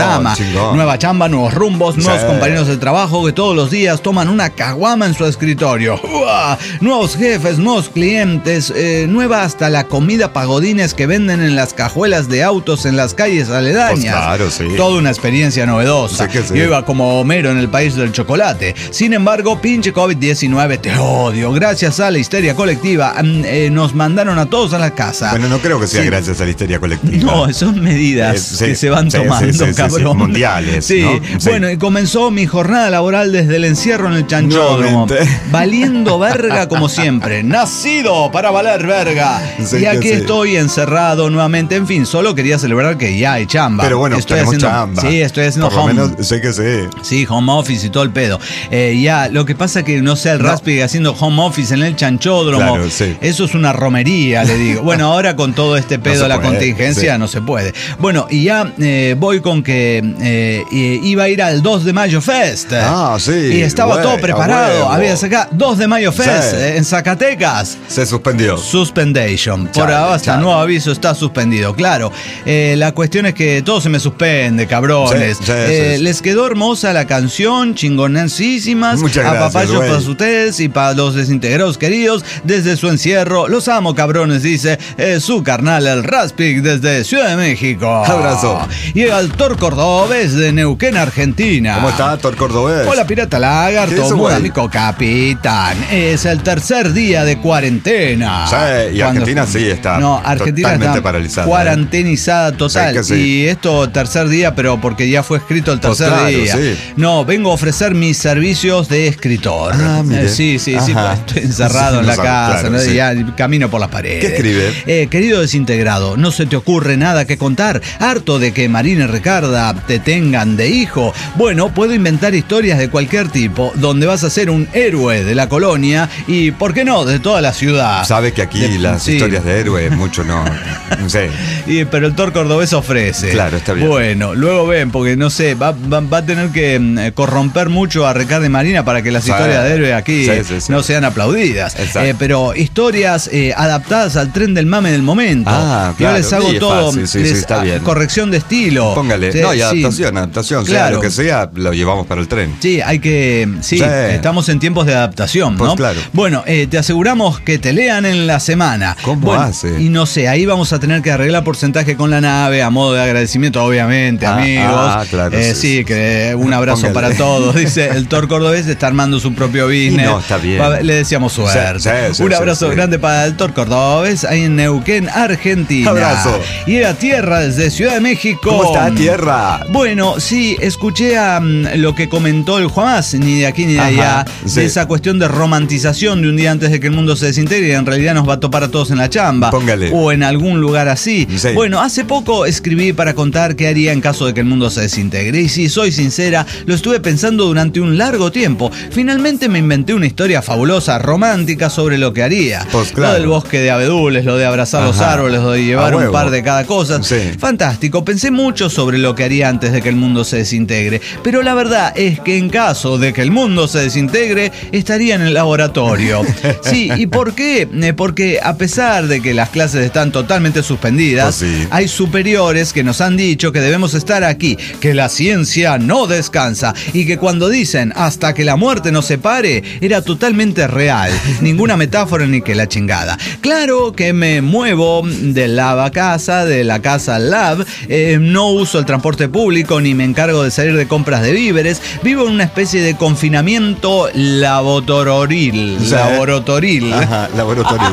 panorama. Chingón. Nueva chamba, nuevos rumbos, nuevos Sí. compañeros de trabajo que todos los días toman una caguama en su escritorio. ¡Uah! Nuevos jefes, nuevos clientes, eh, nueva hasta la comida pagodines que venden en las cajuelas de autos en las calles aledañas. Pues claro, sí. Toda una experiencia novedosa. Sí que sí. Yo iba como Homero en el país del chocolate. Sin embargo, pinche COVID diecinueve, te odio. Gracias a la histeria colectiva, eh, nos mandaron a todos a la casa. Bueno, no creo que sea Sí. gracias a la histeria colectiva. No, son medidas Eh, sí, que se van sí, tomando, sí, sí, sí, cabrón. sí, mundiales, Sí. ¿no? Sí. Bueno, y comenzó mi jornada laboral desde el encierro en el chanchódromo. Nuevamente. Valiendo verga como siempre. Nacido para valer verga. Sí, y aquí que sí. estoy encerrado nuevamente. En fin, solo quería celebrar que ya hay chamba. Pero bueno, estoy tenemos haciendo, chamba. Sí, estoy haciendo Por lo home. menos sé que sí. Sí, home office y todo el pedo. Eh, ya, lo que pasa que no sé, el No. Raspi haciendo home office en el chanchódromo. Claro, sí. Eso es una romería, le digo. Bueno, ahora con todo este pedo se de la puede, contingencia sí. no se puede. Bueno, y ya eh, voy con que eh, eh, iba a ir al dos de Mayo Fest. Ah, sí. Y estaba Güey, todo a preparado. huevo. Había sacado dos de Mayo Fest Sí. eh, en Zacatecas. Se suspendió. Suspendation. Por Chale, ahora, hasta chale. nuevo aviso, está suspendido. Claro, eh, la cuestión es que todo se me suspende, cabrones. Sí, sí, Eh, sí, sí. Les quedó hermosa la canción, chingonancísimas. Muchas A gracias, papayos güey. para ustedes y para los desintegrados queridos desde su encierro. Los amo, cabrones, dice eh, su carnal, el Raspic, desde Ciudad de México. Abrazo. Y el Tor Cordobés de Neuquén, Argentina. ¿Cómo está, Tor Cordobés? Hola, pirata ¿Qué lagarto, hizo, muy güey? amigo capitán. Es el tercer día de cuarentena. Sí, y Cuando- Argentina sí está No, Argentina totalmente está paralizada, ¿eh? cuarentenizada total. Sí que sí. Y esto tercer día, pero porque ya fue escrito el Pues tercer claro, día. sí. No, vengo a ofrecer mis servicios de escritor. Ah, mire. Eh, sí, sí, sí, Ajá. pues, estoy encerrado Sí, en no la sabe, casa, claro, ¿no? sí. Ya camino por las paredes. ¿Qué escribe? Eh, querido desintegrado, ¿no se te ocurre nada que contar? Harto de que Marina y Ricarda te tengan de hijo. Bueno, puedo inventar historias de cualquier tipo, donde vas a ser un héroe de la colonia y, ¿por qué no?, de toda la ciudad. Sabe que aquí De- las sí. historias de héroes mucho no. No sé. Y, pero el Tor Cordobés ofrece. Claro, está bien. Bueno, luego ven, porque no sé, va, va- va a tener que mm, corromper mucho a Ricardo y Marina para que las Sí. historias de héroe aquí Sí, sí, sí. no sean aplaudidas. Exacto. Eh, pero historias eh, adaptadas al tren del mame del momento. Ah, claro, Yo les hago sí, es todo. fácil, sí, sí, les- está a- bien. corrección de estilo. Póngale. Sí, No, y sí. adaptación, adaptación. Sea Claro. lo que sea, lo llevamos para el tren. Sí, hay que. Sí, Sí. estamos en tiempos de adaptación, Pues ¿no? claro. Bueno, eh, te aseguramos que te lean en la semana. ¿Cómo Bueno, hace? Y no sé, ahí vamos a tener que arreglar porcentaje con la nave a modo de agradecimiento, obviamente, Ah, amigos. ah, claro, Eh, sí, sí, que un abrazo Póngale. para todos. Dice el Tor Cordobés, está armando su propio business. Y no, está bien. Va- Le deseamos suerte. Sí, sí, sí, un sí, abrazo sí. grande para el Tor Cordobés, ahí en Neuquén, Argentina. Abrazo. Y a tierra desde Ciudad de México. ¿Cómo está, tierra? Bueno, sí, escuché a, mm, lo que comentó el Juanás, ni de aquí ni de Ajá, allá, sí. de esa cuestión de romantización de un día antes de que el mundo se desintegre y en realidad nos va a topar a todos en la chamba. Póngale. O en algún lugar así. Sí. Bueno, hace poco escribí para contar qué haría en caso de que el mundo se desintegre. Y si soy sincera, lo estuve pensando durante un largo tiempo. Finalmente me inventé una historia fabulosa, romántica, sobre lo que haría. Pues claro. Lo del bosque de abedules, lo de abrazar los Ajá. árboles, lo de llevar A un huevo. par de cada cosa. Sí. Fantástico, pensé mucho sobre lo que haría antes de que el mundo se desintegre, pero la verdad es que en caso de que el mundo se desintegre, estaría en el laboratorio. Sí, ¿y por qué? Eh, Porque a pesar de que las clases están totalmente suspendidas, Pues sí. hay superiores que nos han dicho que debemos estar aquí, que la ciencia no descansa y que cuando dicen hasta que la muerte nos separe, era totalmente real, ninguna metáfora ni que la chingada. Claro que me muevo de lab a casa, de la casa al lab, eh, no uso el transporte público ni me encargo de salir de compras de víveres, vivo en una especie de confinamiento laboratoril. Sí. Laboratoril. Ajá, laboratorio.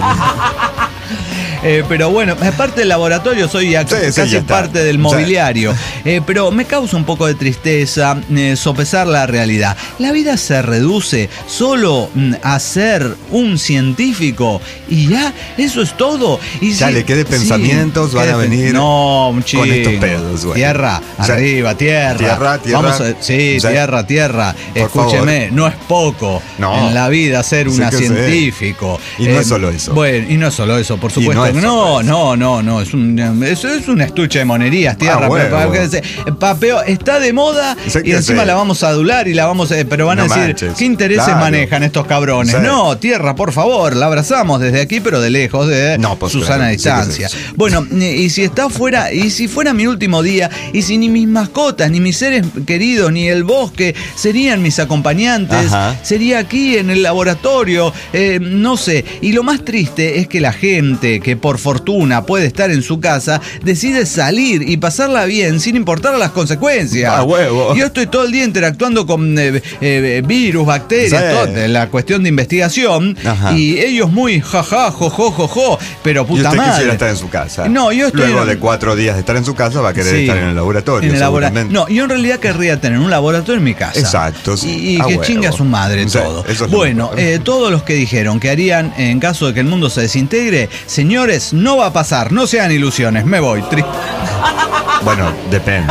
Eh, pero bueno, aparte del laboratorio soy ya Sí, sí, casi ya está. parte del Sí. mobiliario. Eh, pero me causa un poco de tristeza eh, sopesar la realidad. La vida se reduce solo mm, a ser un científico y ya, eso es todo. Y Ya le quede pensamientos, van quede a pen- venir no, un con estos chingo. pedos, güey. Tierra, O sea, arriba, tierra. tierra, tierra. Vamos a- sí, O sea, tierra, tierra. por Escúcheme, favor. no es poco No. en la vida ser Sí un que sé. científico. Y no es solo eso. Bueno, y no es solo eso, por Y supuesto no no, no, no, no, no, es un, es, es un estuche de monerías, tierra. Ah, bueno. Pero, papeo está de moda y encima la vamos a adular y la vamos a, pero van no a decir, manches. ¿Qué intereses claro. manejan estos cabrones? Sí. No, tierra, por favor, la abrazamos desde aquí, pero de lejos, de no, pues, Susana claro. distancia. Sí, sí, sí. Bueno, y si está fuera, y si fuera mi último día, y si ni mis mascotas, ni mis seres queridos, ni el bosque serían mis acompañantes, Ajá. sería aquí en el laboratorio, eh, no sé. Y lo más triste es que la gente que por fortuna puede estar en su casa decide salir y pasarla bien sin importar las consecuencias. ¡A huevo! Yo estoy todo el día interactuando con eh, eh, virus, bacterias, sí. toda la cuestión de investigación. Ajá. Y ellos muy jaja, jojo, jojo, pero puta ¿Y usted madre. quisiera estar en su casa? No, yo estoy... Luego de cuatro días de estar en su casa va a querer sí, estar en el laboratorio. En el laboratorio. No, yo en realidad querría tener un laboratorio en mi casa. Exacto. Sí. Y, y que huevo. Chingue a su madre sí, todo. Es bueno, eh, todos los que dijeron que harían en caso de que el mundo se desintegre, señores, no va a pasar, no sean ilusiones, me voy. Tri- bueno, depende.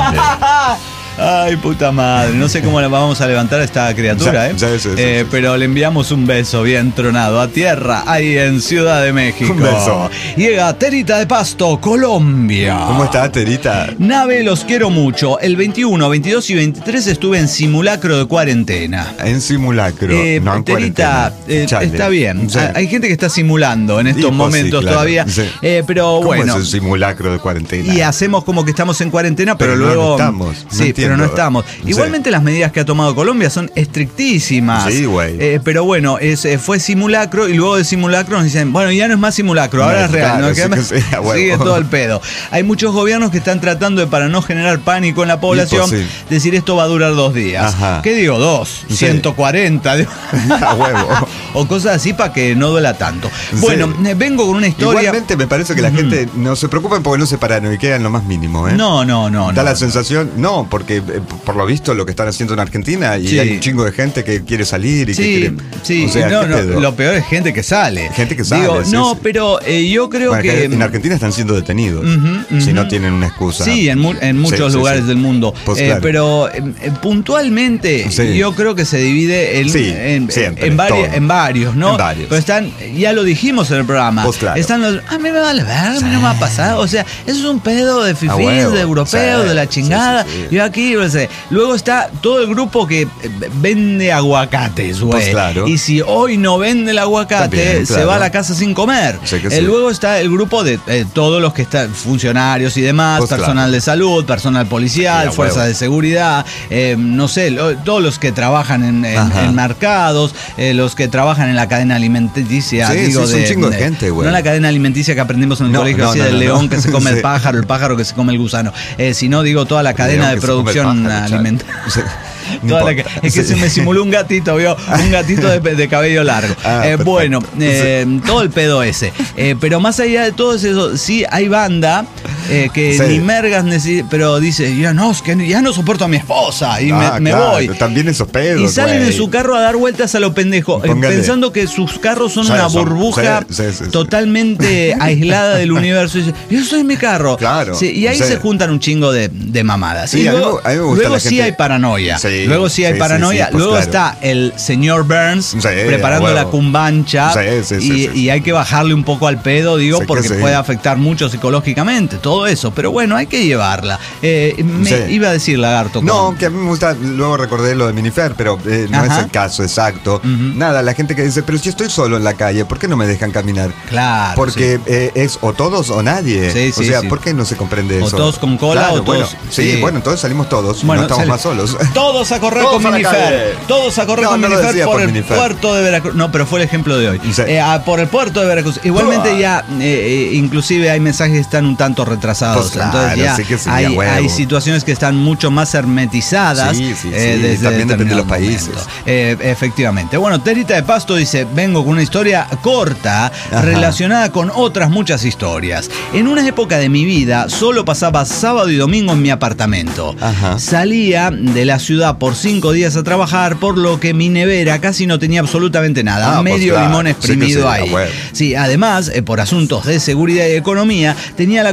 Ay, puta madre, no sé cómo le vamos a levantar a esta criatura, ¿eh? Ya, ya, ya, ya, eh pero le enviamos un beso bien tronado a tierra, ahí en Ciudad de México. Un beso. Llega Terita de Pasto, Colombia. ¿Cómo está, Terita? Nave, los quiero mucho. El veintiuno, veintidós y veintitrés estuve en simulacro de cuarentena. En simulacro, eh, no en Terita, eh, está bien. Sí. Hay gente que está simulando en estos sí, momentos sí, claro. todavía, sí. eh, pero ¿Cómo bueno. es el simulacro de cuarentena? Y hacemos como que estamos en cuarentena, pero, pero luego... no estamos. No sí, pero no estamos. Igualmente sí. las medidas que ha tomado Colombia son estrictísimas. Sí, güey. Eh, pero bueno, es, eh, fue simulacro y luego de simulacro nos dicen, bueno, ya no es más simulacro, ahora no, es real. Claro, ¿no? Sí que sí, bueno. Sigue todo el pedo. Hay muchos gobiernos que están tratando de, para no generar pánico en la población, sí. decir esto va a durar dos días. Ajá. ¿Qué digo? Dos, sí. ciento cuarenta. A huevo. O cosas así para que no duela tanto. Sí. Bueno, vengo con una historia. Igualmente me parece que la gente no se preocupen porque no se paran y quedan lo más mínimo, ¿eh? No, no, no. Da no, la no. sensación, no, porque eh, por lo visto lo que están haciendo en Argentina y sí. hay un chingo de gente que quiere salir y sí, que quiere... Sí, o sea, no, no, lo peor es gente que sale. Gente que sale. Digo, sí, no, sí. pero eh, yo creo bueno, que... En Argentina están siendo detenidos uh-huh, uh-huh. si no tienen una excusa. Sí, en, mu- en muchos sí, lugares sí, sí. del mundo. Pues, eh, claro. Pero eh, puntualmente sí. yo creo que se divide en, sí, en, siempre, en, vari- en varios, ¿no? En varios. Pero están, ya lo dijimos en el programa, pues claro. están los... A mí me vale ver, a mí no me va a pasar. O sea, eso es un pedo de fifís, de europeos, sí, de la chingada. Sí, sí, sí. Yo aquí, no sé. Luego está todo el grupo que vende aguacates, güey. Pues claro. Y si hoy no vende el aguacate, también, claro. se va a la casa sin comer. Sí eh, sí. Luego está el grupo de eh, todos los que están, funcionarios y demás, pues personal claro. de salud, personal policial, sí, fuerza huevo. de seguridad, eh, no sé, lo, todos los que trabajan en, en, en mercados, eh, los que trabajan en la cadena alimenticia. Sí, digo, sí, de, es un chingo de, de gente, güey. No la cadena alimenticia que aprendimos en el no, colegio, no, así no, del no, león no. que se come sí. el pájaro, el pájaro que se come el gusano, eh, sino digo toda la cadena de producción alimentaria. Sí. No la que, es que sí. se me simuló un gatito, ¿vio? Un gatito de, de cabello largo. Ah, eh, bueno, eh, sí. todo el pedo ese. Eh, pero más allá de todo eso, sí hay banda eh, que sí. ni mergas necesita, pero dice, ya no, es que ya no soporto a mi esposa y ah, me, me claro, voy. También esos pedos. Y salen wey. en su carro a dar vueltas a lo pendejo, eh, pensando que sus carros son sí, una burbuja son, sí, sí, sí, totalmente sí. aislada del universo. Y dice, yo soy mi carro. Claro. Sí, y ahí sí. se juntan un chingo de, de mamadas. Sí, y luego, a mí, a mí me gusta luego la sí gente... hay paranoia. Sí. Luego sí hay sí, paranoia. Sí, sí, pues luego claro. está el señor Burns sí, preparando la cumbancha sí, sí, sí, y, sí. y hay que bajarle un poco al pedo, digo, sí, porque sí. puede afectar mucho psicológicamente, todo eso. Pero bueno, hay que llevarla. Eh, me sí. iba a decir, Lagarto. No, ¿cómo? Que a mí me gusta, luego recordé lo de Minifer, pero eh, no Ajá. es el caso exacto. Uh-huh. Nada, la gente que dice, pero si estoy solo en la calle, ¿por qué no me dejan caminar? Claro. Porque sí. eh, es o todos o nadie. Sí, sí, o sea, sí. ¿por qué no se comprende o eso? O todos con cola claro, o todos. Bueno, sí, sí, bueno, entonces salimos todos. Bueno, no estamos sal... más solos. Todos a correr todos con Minifer. Todos a correr no, con no Minifer por, por el Minifer. puerto de Veracruz. No, pero fue el ejemplo de hoy. Sí. Eh, a, por el puerto de Veracruz. Igualmente oh. ya, eh, inclusive hay mensajes que están un tanto retrasados. Pues claro, entonces ya sí que sí, hay, hay situaciones que están mucho más hermetizadas. Sí, sí, eh, sí. Desde también depende de los países. Eh, efectivamente. Bueno, Terita de Pasto dice, vengo con una historia corta Ajá. relacionada con otras muchas historias. En una época de mi vida solo pasaba sábado y domingo en mi apartamento. Ajá. Salía de la ciudad por cinco días a trabajar, por lo que mi nevera casi no tenía absolutamente nada. Ah, medio pues, limón exprimido sí, ahí. Sí, además, eh, por asuntos de seguridad y economía, tenía la costumbre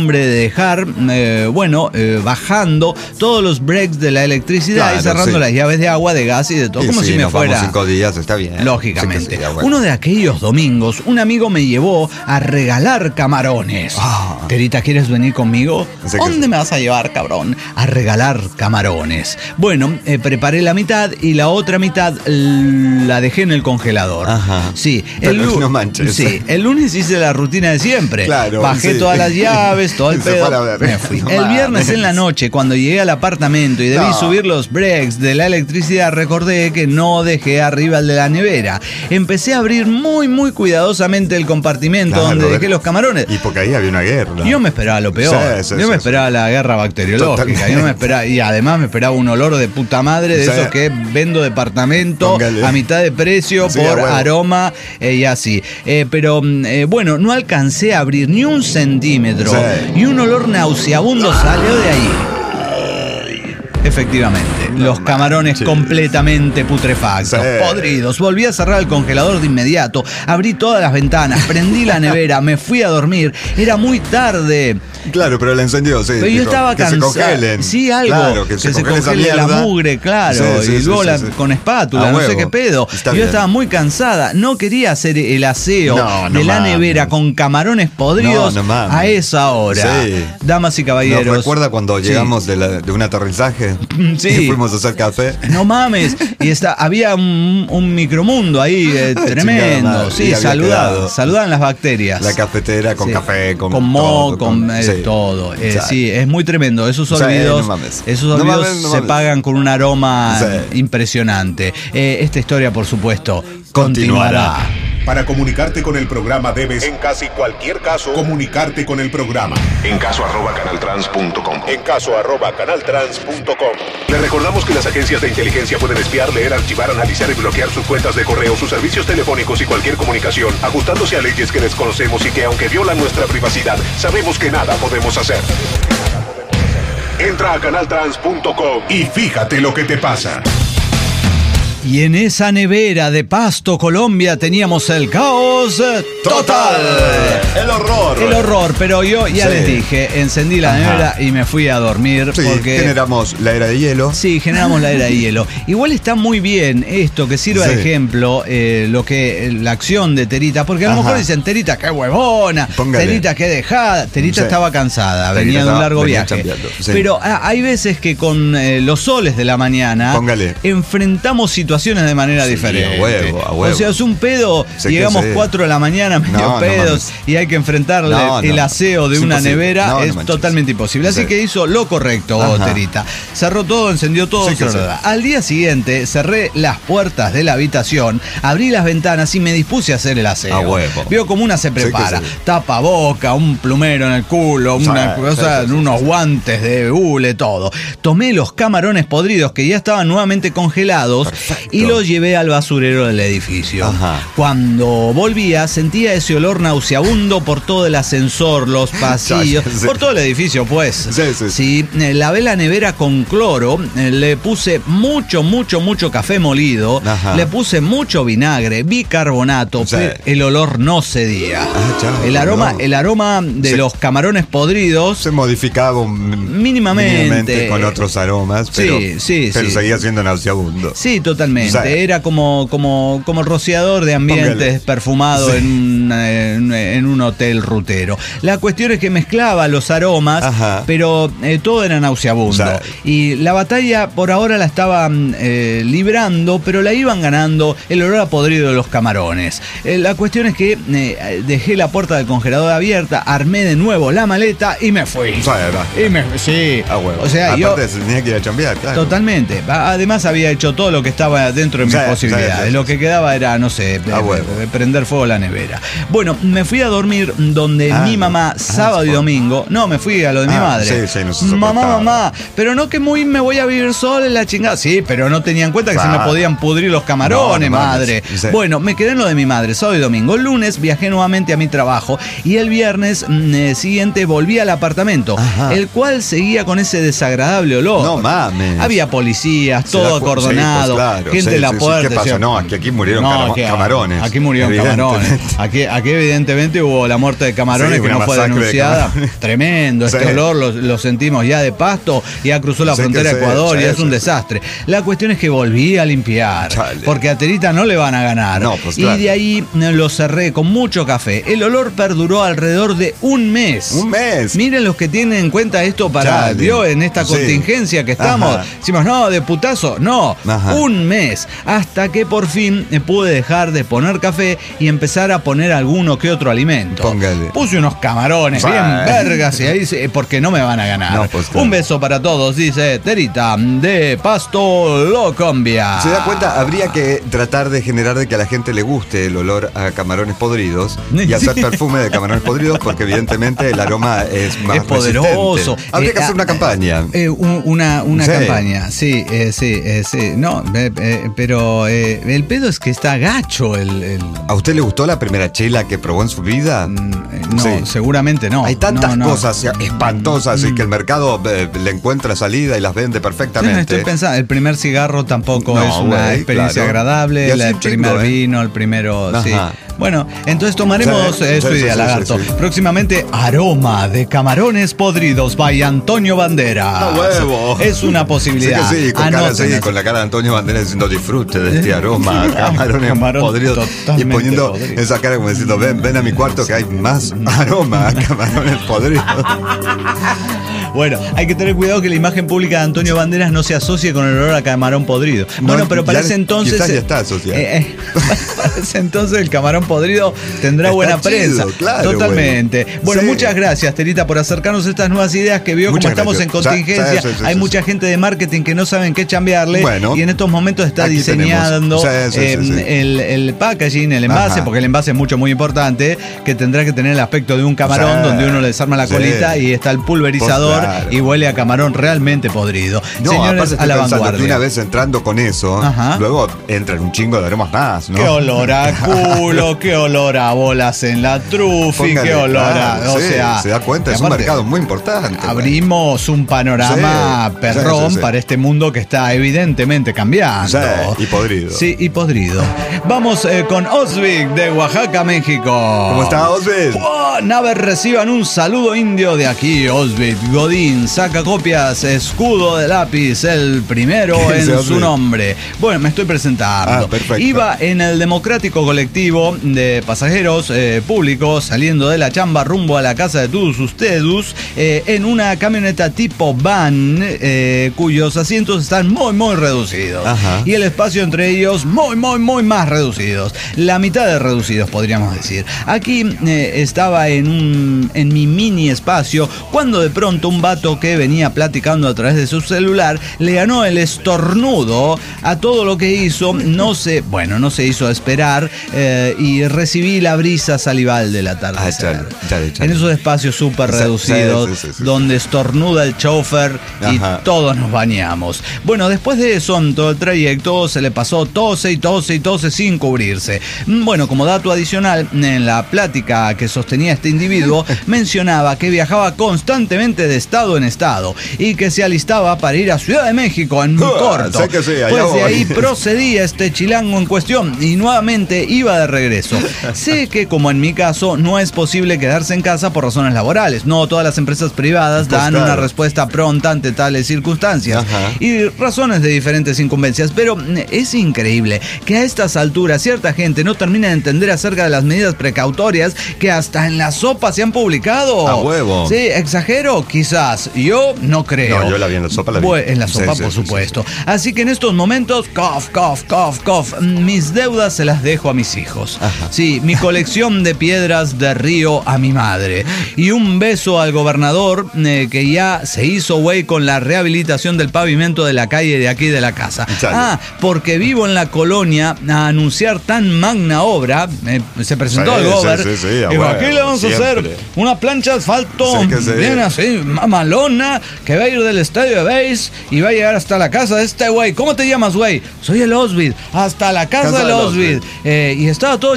costumbre de dejar, eh, bueno, eh, bajando todos los breaks de la electricidad Claro, y cerrando sí. las llaves de agua, de gas y de todo, Y como sí, si me nos fuera. vamos cinco días, está bien. Lógicamente. Sí que sí, bueno. Uno de aquellos domingos, un amigo me llevó a regalar camarones. Ah. Terita, ¿quieres venir conmigo? Sé que ¿Dónde sí. me vas a llevar, cabrón? A regalar camarones. Bueno, eh, preparé la mitad y la otra mitad l- la dejé en el congelador. Ajá. Sí, Pero lu- no manches. Sí, el lunes hice la rutina de siempre. Claro, Bajé sí. todas las llaves, todo el Se fue pedo. a la verga. Me fui. No El viernes mames. en la noche, cuando llegué al apartamento y debí No. subir los breaks de la electricidad, recordé que no dejé arriba el de la nevera. Empecé a abrir muy, muy cuidadosamente el compartimento Claro, donde ver- dejé los camarones. Y porque ahí había una guerra. Yo me esperaba lo peor. Sí, sí, yo me sí, esperaba la guerra bacteriológica. Totalmente. Yo me esperaba, y además me esperaba un olor de puta madre de Sí. esos que vendo departamento Póngale. a mitad de precio Sí, por a huevo. aroma eh, y así. Eh, pero mm, eh, bueno, no alcancé a abrir ni un centímetro Sí. y un olor nauseabundo salió de ahí. Efectivamente, No los camarones manches. completamente putrefactos, Sí. podridos. Volví a cerrar el congelador de inmediato, abrí todas las ventanas, prendí la nevera, me fui a dormir. Era muy tarde. Claro, pero la encendió, sí. Pero yo dijo, estaba que cansado. se congelen. Sí, algo. Claro, que, se, congele esa congele la mierda. mugre, claro. Sí, sí, y sí, luego sí, la- sí. con espátula, A no sé huevo. qué pedo. Está yo bien. estaba muy cansada. No quería hacer el aseo No, no de la mames. nevera con camarones podridos No, no mames. a esa hora. Sí. Damas y caballeros. ¿Nos recuerda cuando Sí. llegamos de, la- de un aterrizaje? Sí. Y fuimos a hacer café. No mames. Y está, había un, un micromundo ahí eh, Chingada tremendo. madre. Y Sí, había saludaban, quedado saludaban las bacterias. La cafetera con Sí. café, con con moho, todo, con, eh, sí. todo. Eh, Exacto. sí, es muy tremendo. Esos Sí, olvidos, no mames. esos No olvidos mames, no se mames. pagan con un aroma Sí. impresionante. Eh, esta historia, por supuesto, Continuará. continuará. Para comunicarte con el programa debes, en casi cualquier caso, comunicarte con el programa. En caso arroba canaltrans punto com. En caso arroba canaltrans punto com. Le recordamos que las agencias de inteligencia pueden espiar, leer, archivar, analizar y bloquear sus cuentas de correo, sus servicios telefónicos y cualquier comunicación, ajustándose a leyes que desconocemos y que, aunque violan nuestra privacidad, sabemos que nada podemos hacer. Entra a canaltrans punto com y fíjate lo que te pasa. Y en esa nevera de Pasto, Colombia, teníamos el caos total. El horror. El horror, pero yo ya Sí. les dije, encendí la Ajá. nevera y me fui a dormir Sí, porque... generamos la era de hielo. Sí, generamos la era de hielo. Igual está muy bien esto, que sirva de Sí. ejemplo eh, lo que eh, la acción de Terita, porque a lo Ajá. mejor dicen, Terita, qué huevona, Póngale. Terita, qué dejada. Terita Sí. estaba cansada, Terita venía de un estaba- largo venía viaje. chambeando, sí. Pero ah, hay veces que con eh, los soles de la mañana Póngale. enfrentamos situaciones de manera Sí, diferente. a huevo, a huevo. O sea, es un pedo, Sé que llegamos sí. cuatro de la mañana medio No, no pedos mames. y hay que enfrentarle No, el no. aseo de Es una imposible. nevera, No, no es manches. totalmente imposible. Así Sí. que hizo lo correcto, Ajá. Terita. Cerró todo, encendió todo. Sí que cerró. sí. Al día siguiente cerré las puertas de la habitación, abrí las ventanas y me dispuse a hacer el aseo. A huevo. Vio como una se prepara. Sí que sí. Tapa boca, un plumero en el culo, una Sí, cosa, sí, sí, unos sí. guantes de hule, todo. Tomé los camarones podridos que ya estaban nuevamente congelados Perfecto. y los llevé al basurero del edificio. Ajá. Cuando volvía sentía ese olor nauseabundo por todo el ascensor, los pasillos, Sí. por todo el edificio, pues. Sí, sí. Sí, eh, lavé la nevera con cloro, eh, le puse mucho, mucho, mucho café molido, Ajá. le puse mucho vinagre, bicarbonato, Sí. pero el olor no cedía. Ah, chao, el aroma, no. el aroma de Se- los camarones podridos. Se modificaba un- Mínimamente. con otros aromas, pero, Sí, sí, pero sí. seguía siendo nauseabundo. Sí, totalmente. O sea, Era como, como, como el rociador de ambientes Póngale. perfumado Sí. en, un, en, en un hotel rutero. La cuestión es que mezclaba los aromas, Ajá. pero eh, todo era nauseabundo. O sea, y la batalla por ahora la estaban eh, librando, pero la iban ganando el olor a podrido de los camarones. Eh, la cuestión es que eh, dejé la puerta del congelador abierta, armé de nuevo la maleta y me fui. O sea, va. Y me, sí. A huevo. O sea, yo... Aparte, se tenía que ir a chambear, claro. Totalmente. Además había hecho todo lo que estaba dentro de mis Sí, posibilidades. sí, sí, Lo sí. que quedaba era, no sé, A eh, huevo. eh, prender fuego a la nevera. Bueno, me fui a dormir donde Ah, mi mamá, ah, sábado y por- domingo, no, me fui a lo de mi Ah, madre. sí, sí, no se mamá, soportaba. mamá, pero no que muy me voy a vivir sola en la chingada. Sí, pero no tenía en cuenta que se me Claro. podían pudrir los camarones, No, no mames. madre. Sí. Bueno, me quedé en lo de mi madre, sábado y domingo. El lunes viajé nuevamente a mi trabajo y el viernes mm, eh, siguiente volví al apartamento, Ajá. el cual seguía con ese desagradable olor. No mames. Había policías, Se todo da cu- acordonado. sí, pues, claro. gente sí, en la sí, puerta. Sí. ¿Qué pasa? No, aquí, aquí murieron no, que, camarones. Aquí murieron camarones. Aquí, aquí evidentemente hubo la muerte de camarones sí, que no fue denunciada. De Tremendo, este sí. olor lo, lo sentimos ya de Pasto, ya cruzó la sí frontera de Ecuador sí, y es un sí, desastre. La cuestión es que volví a limpiar, Chale. porque a Terita no le van a ganar. No, pues, claro. Y de ahí lo cerré con mucho café. El olor perduró alrededor de un mes. Un mes. Miren los que tienen en cuenta esto para Dios en esta sí. contingencia que estamos. Ajá. Decimos, no, de putazo, no. Ajá. Un mes. Hasta que por fin pude dejar de poner café y empezar a poner alguno que otro alimento. Póngale. Puse unos camarones bien vergas y ahí se, porque no me van a ganar. No, pues, claro. Un beso para todos, dice Terita de Pasto Locombia. ¿Se da cuenta? Habría que tratar de generar de que a la gente le guste el olor a camarones podridos y hacer sí. perfume de camarones podridos porque evidentemente el aroma es más es poderoso. Resistente. Habría eh, que hacer una campaña. Eh, una una sí. campaña, sí, eh, sí, eh, sí. No, eh, eh, pero eh, el pedo es que está gacho el, el... ¿A usted le gustó la primera chela que probó en su vida? Mm, no, sí. seguramente no. Hay tantas no, no. cosas espantosas mm. y que el mercado eh, le encuentra salida y las vende perfectamente. Sí, no estoy pensando, el primer cigarro tampoco no, es una wey, experiencia claro. agradable, el primer chingo, vino, ¿eh? el primero, Ajá. sí. Bueno, entonces tomaremos sí, eso sí, idea, sí, Lagarto. Sí, sí. Próximamente, aroma de camarones podridos by Antonio Banderas. ¡No huevo! Es una posibilidad. Sí, que sí, con, cara, sí, con la cara de Antonio Banderas diciendo disfrute de este aroma a camarones Camarón podridos. Y poniendo podrido. esa cara como diciendo, ven, ven a mi cuarto que hay más aroma a camarones podridos. Bueno, hay que tener cuidado que la imagen pública de Antonio Banderas no se asocie con el olor a camarón podrido. Bueno, no, pero para ese entonces... Quizás ya está asociado. Eh, eh, para ese entonces el camarón podrido tendrá está buena chido, prensa. Claro, totalmente. Bueno, bueno sí. muchas gracias, Terita, por acercarnos a estas nuevas ideas que vio muchas como gracias. Estamos en contingencia. Sí, sí, sí, hay sí, mucha sí. gente de marketing que no saben qué chambearle bueno, y en estos momentos está diseñando sí, sí, eh, sí, sí. El, el packaging, el envase, Ajá. porque el envase es mucho, muy importante, que tendrá que tener el aspecto de un camarón sí. donde uno le desarma la colita sí. y está el pulverizador. Claro. Y huele a camarón realmente podrido. No, Señores, a la vanguardia. Que una vez entrando con eso, Ajá. luego entran un chingo de aromas más, ¿no? Qué olor a culo, qué olor a bolas en la trufi, qué olor claro, a... O sí, sea, se da cuenta, es un mercado muy importante. Abrimos un panorama sí, perrón sí, sí, sí. para este mundo que está evidentemente cambiando. Sí, y podrido. Sí, y podrido. Vamos eh, con Osvik de Oaxaca, México. ¿Cómo está, Osvik? Oh, naves reciban un saludo indio de aquí, Osvik Godín. Saca copias, escudo de lápiz, el primero en su nombre. Bueno, me estoy presentando. Ah, Iba en el democrático colectivo de pasajeros eh, públicos saliendo de la chamba rumbo a la casa de todos ustedes eh, en una camioneta tipo van eh, cuyos asientos están muy, muy reducidos. Ajá. Y el espacio entre ellos muy, muy, muy más reducidos. La mitad de reducidos, podríamos decir. Aquí eh, estaba en, un, en mi mini espacio cuando de pronto un vato que venía platicando a través de su celular le ganó el estornudo a todo lo que hizo. No se, bueno, no se hizo esperar eh, y recibí la brisa salival del atardecer. Ah, chale, chale, chale. En esos espacios súper reducidos sí, sí, sí, sí. donde estornuda el chofer y Ajá. todos nos bañamos. Bueno, después de eso, en todo el trayecto se le pasó tose y tose y tose sin cubrirse. Bueno, como dato adicional, en la plática que sostenía este individuo mencionaba que viajaba constantemente de estado en estado y que se alistaba para ir a Ciudad de México en muy uh, corto. Sé que sí, pues de ahí procedía este chilango en cuestión y nuevamente iba de regreso. Sé que, como en mi caso, no es posible quedarse en casa por razones laborales. No todas las empresas privadas pues dan claro. una respuesta pronta ante tales circunstancias Ajá. y razones de diferentes incumbencias, pero es increíble que a estas alturas cierta gente no termina de entender acerca de las medidas precautorias que hasta en la sopa se han publicado. A huevo. Sí, exagero, quizás. Yo no creo. No, yo la vi en la sopa. La vi. Bueno, en la sopa, sí, por sí, supuesto. Sí, sí. Así que en estos momentos, cough, cough, cough, cough, mis deudas se las dejo a mis hijos. Ajá. Sí, mi colección de piedras de río a mi madre. Y un beso al gobernador eh, que ya se hizo güey con la rehabilitación del pavimento de la calle de aquí de la casa. Chale. Ah, porque vivo en la colonia a anunciar tan magna obra. Eh, se presentó sí, el gober. Sí, sí, sí, dijo, aquí le vamos siempre. a hacer una plancha de asfalto sí, bien así, mamalona, que va a ir del estadio de base y va a llegar hasta la casa de este güey. ¿Cómo te llamas, güey? Soy el Osvid. Hasta la casa, casa del Osvid. Eh, y estaba todo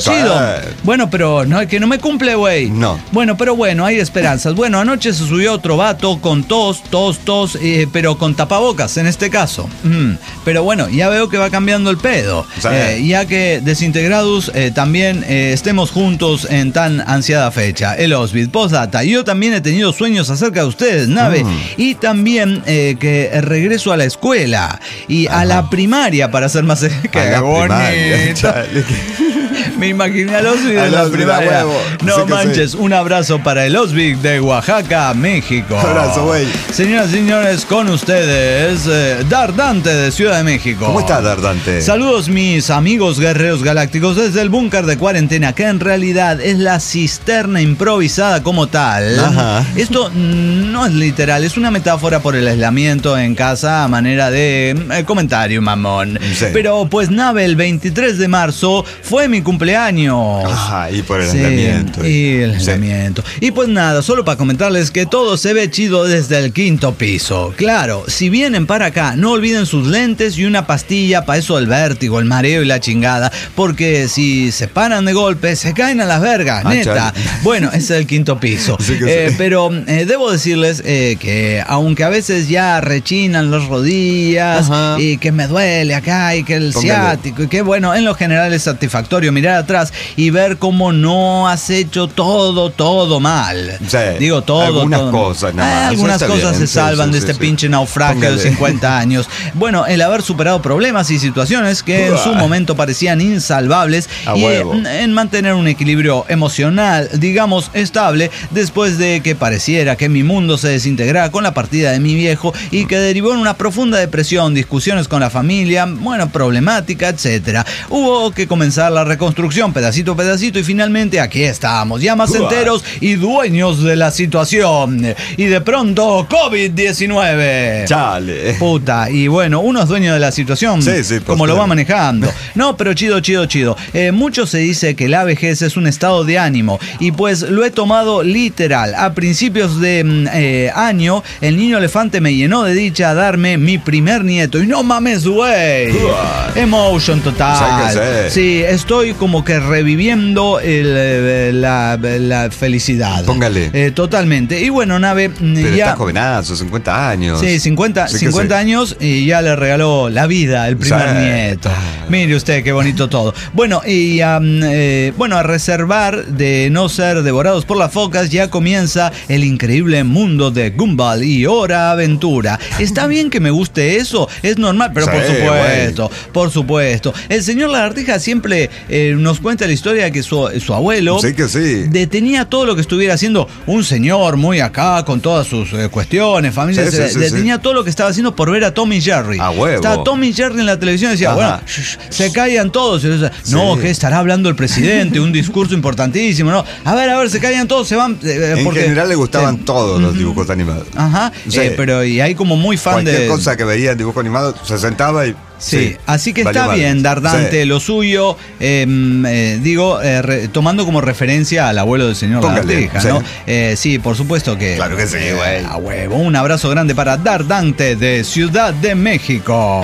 chido. Bueno, pero no es que no me cumple, güey. No. Bueno, pero bueno, hay esperanzas. Bueno, anoche se subió otro vato con tos, tos, tos, eh, pero con tapabocas en este caso. Mm. Pero bueno, ya veo que va cambiando el pedo. Eh, ya que Desintegrados eh, también eh, estemos juntos en tan ansiada fecha. El Osbit, postdata. Yo también he tenido sueños acerca de ustedes, Nave. Mm. Y también eh, que regreso a la escuela y Ajá. a la primaria, para ser más que bonito. Me imaginé al Osbit de la primaria. No sí manches, sí. Un abrazo para el Osbit de Oaxaca, México. Un abrazo, güey. Señoras y señores, con ustedes, eh, Dardante de Ciudad de México. ¿Cómo está, Dardante? Saludos, mis amigos guerreros galácticos, desde el búnker de cuarentena, que en realidad es la cisterna improvisada como tal. Ajá. Esto no es literal, es una metáfora por el aislamiento en casa a manera de eh, comentario, mamón. Sí. Pero pues, Nave, el veintitrés de marzo fue mi cumpleaños. Ajá, y por el sí, aislamiento. Y el sí. aislamiento. Y pues nada, solo para comentarles que todo se ve chido desde el quinto piso. Claro, si vienen para acá, no olviden sus lentes y una pastilla para eso del vértigo, el mareo y la chingada, porque si se paran de golpe, se caen a las vergas, ah, neta. Chale. Bueno, ese es el quinto piso. Sí eh, sí. Pero eh, debo decirles eh, que aunque a veces ya rechinan las rodillas, ajá, y que me duele acá y que el Póngale. ciático, y que bueno, en lo general es satisfactorio mirar atrás y ver cómo no has hecho todo, todo mal. Sí, Digo todo. Algunas todo cosas, nada más. Eh, algunas cosas bien. se salvan sí, sí, de este sí, pinche naufragio Póngale. de cincuenta años. Bueno, el haber superado problemas y situaciones que en su momento parecían insalvables A y huevo. en mantener un equilibrio emocional, digamos, estable, después de que pareciera que mi mundo se desintegrara con la partida de mi viejo y que derivó en una profunda depresión, discusiones con la familia, bueno, problemática, etcétera. Hubo que comenzar la reconstrucción pedacito a pedacito y finalmente aquí estamos, ya más enteros y dueños de la situación. Y de pronto, COVID diecinueve. Chale. Puta, y bueno, uno es dueño de la situación, sí, sí, como lo va manejando. No, pero chido, chido, chido. Eh, mucho se dice que la vejez es un estado de ánimo y pues lo he tomado literal. A principios de eh, año, el niño elefante me llenó de dicha a darme mi primer nieto. Y no mames, güey. Emotion total. Sí, estoy como que reviviendo el, la, la felicidad. Póngale. Eh, totalmente. Y bueno, Nave, pero ya... está jovenazo, cincuenta años. Sí, cincuenta, sí cincuenta sí. años y ya le regaló la vida, el primer sí. nieto. Mire usted qué bonito todo. Bueno, y um, eh, bueno, a reservar de no ser devorados por las focas, ya comienza el increíble mundo de Gumball y Hora Aventura. Está bien que me guste eso, es normal, pero sí, por supuesto, güey. por supuesto. El señor Lagartija siempre eh, nos cuenta la historia de que su, su abuelo sí que sí. detenía todo lo que estuviera haciendo un señor muy acá con todas sus eh, cuestiones, familias, sí, sí, sí, detenía sí. todo lo que estaba haciendo por ver a Tom y Jerry. A huevo. Estaba Tom y Jerry en la televisión y decía, Ajá. bueno, shh, se callan todos. Y decía, no, sí. que estará hablando el presidente, un discurso importantísimo, ¿no? A ver, a ver, se callan todos, se van. Eh, en porque, general le gustaban eh, todos los dibujos animados. Ajá, sí. eh, pero y hay como muy fan Cualquier de... Cualquier cosa que veía en dibujo animado, se sentaba y... Sí, sí, así que vale, está vale. bien, Dardante, sí. lo suyo, eh, eh, digo, eh, re, tomando como referencia al abuelo del señor Lagartija, ¿no? Sí. Eh, sí, por supuesto que... Claro que sí, güey. Eh, a huevo, un abrazo grande para Dardante de Ciudad de México.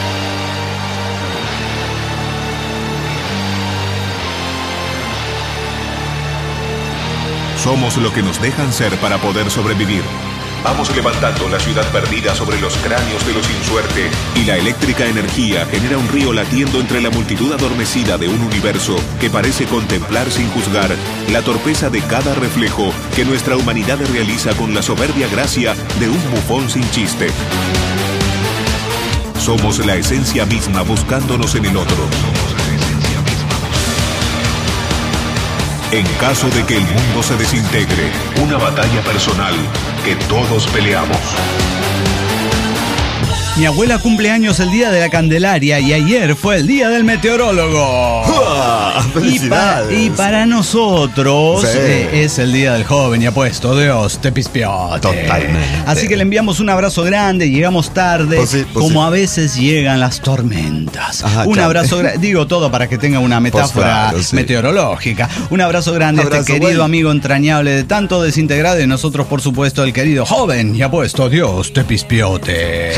Somos lo que nos dejan ser para poder sobrevivir. Vamos levantando la ciudad perdida sobre los cráneos de los sin suerte y la eléctrica energía genera un río latiendo entre la multitud adormecida de un universo que parece contemplar sin juzgar la torpeza de cada reflejo que nuestra humanidad realiza con la soberbia gracia de un bufón sin chiste. Somos la esencia misma buscándonos en el otro. En caso de que el mundo se desintegre, una batalla personal que todos peleamos. Mi abuela cumple años el día de la Candelaria y ayer fue el día del meteorólogo. ¡Felicidades! Y, pa- y para nosotros sí. eh, es el día del joven y apuesto. Dios te pispiote. Totalmente. Así que le enviamos un abrazo grande. Llegamos tarde, pues sí, pues como sí. a veces llegan las tormentas. Ajá, un chale. abrazo grande. Digo todo para que tenga una metáfora pues claro, sí. meteorológica. Un abrazo grande abrazo, a este querido bueno. amigo entrañable de tanto desintegrado y nosotros, por supuesto, el querido joven y apuesto. Dios te pispiote. Ja.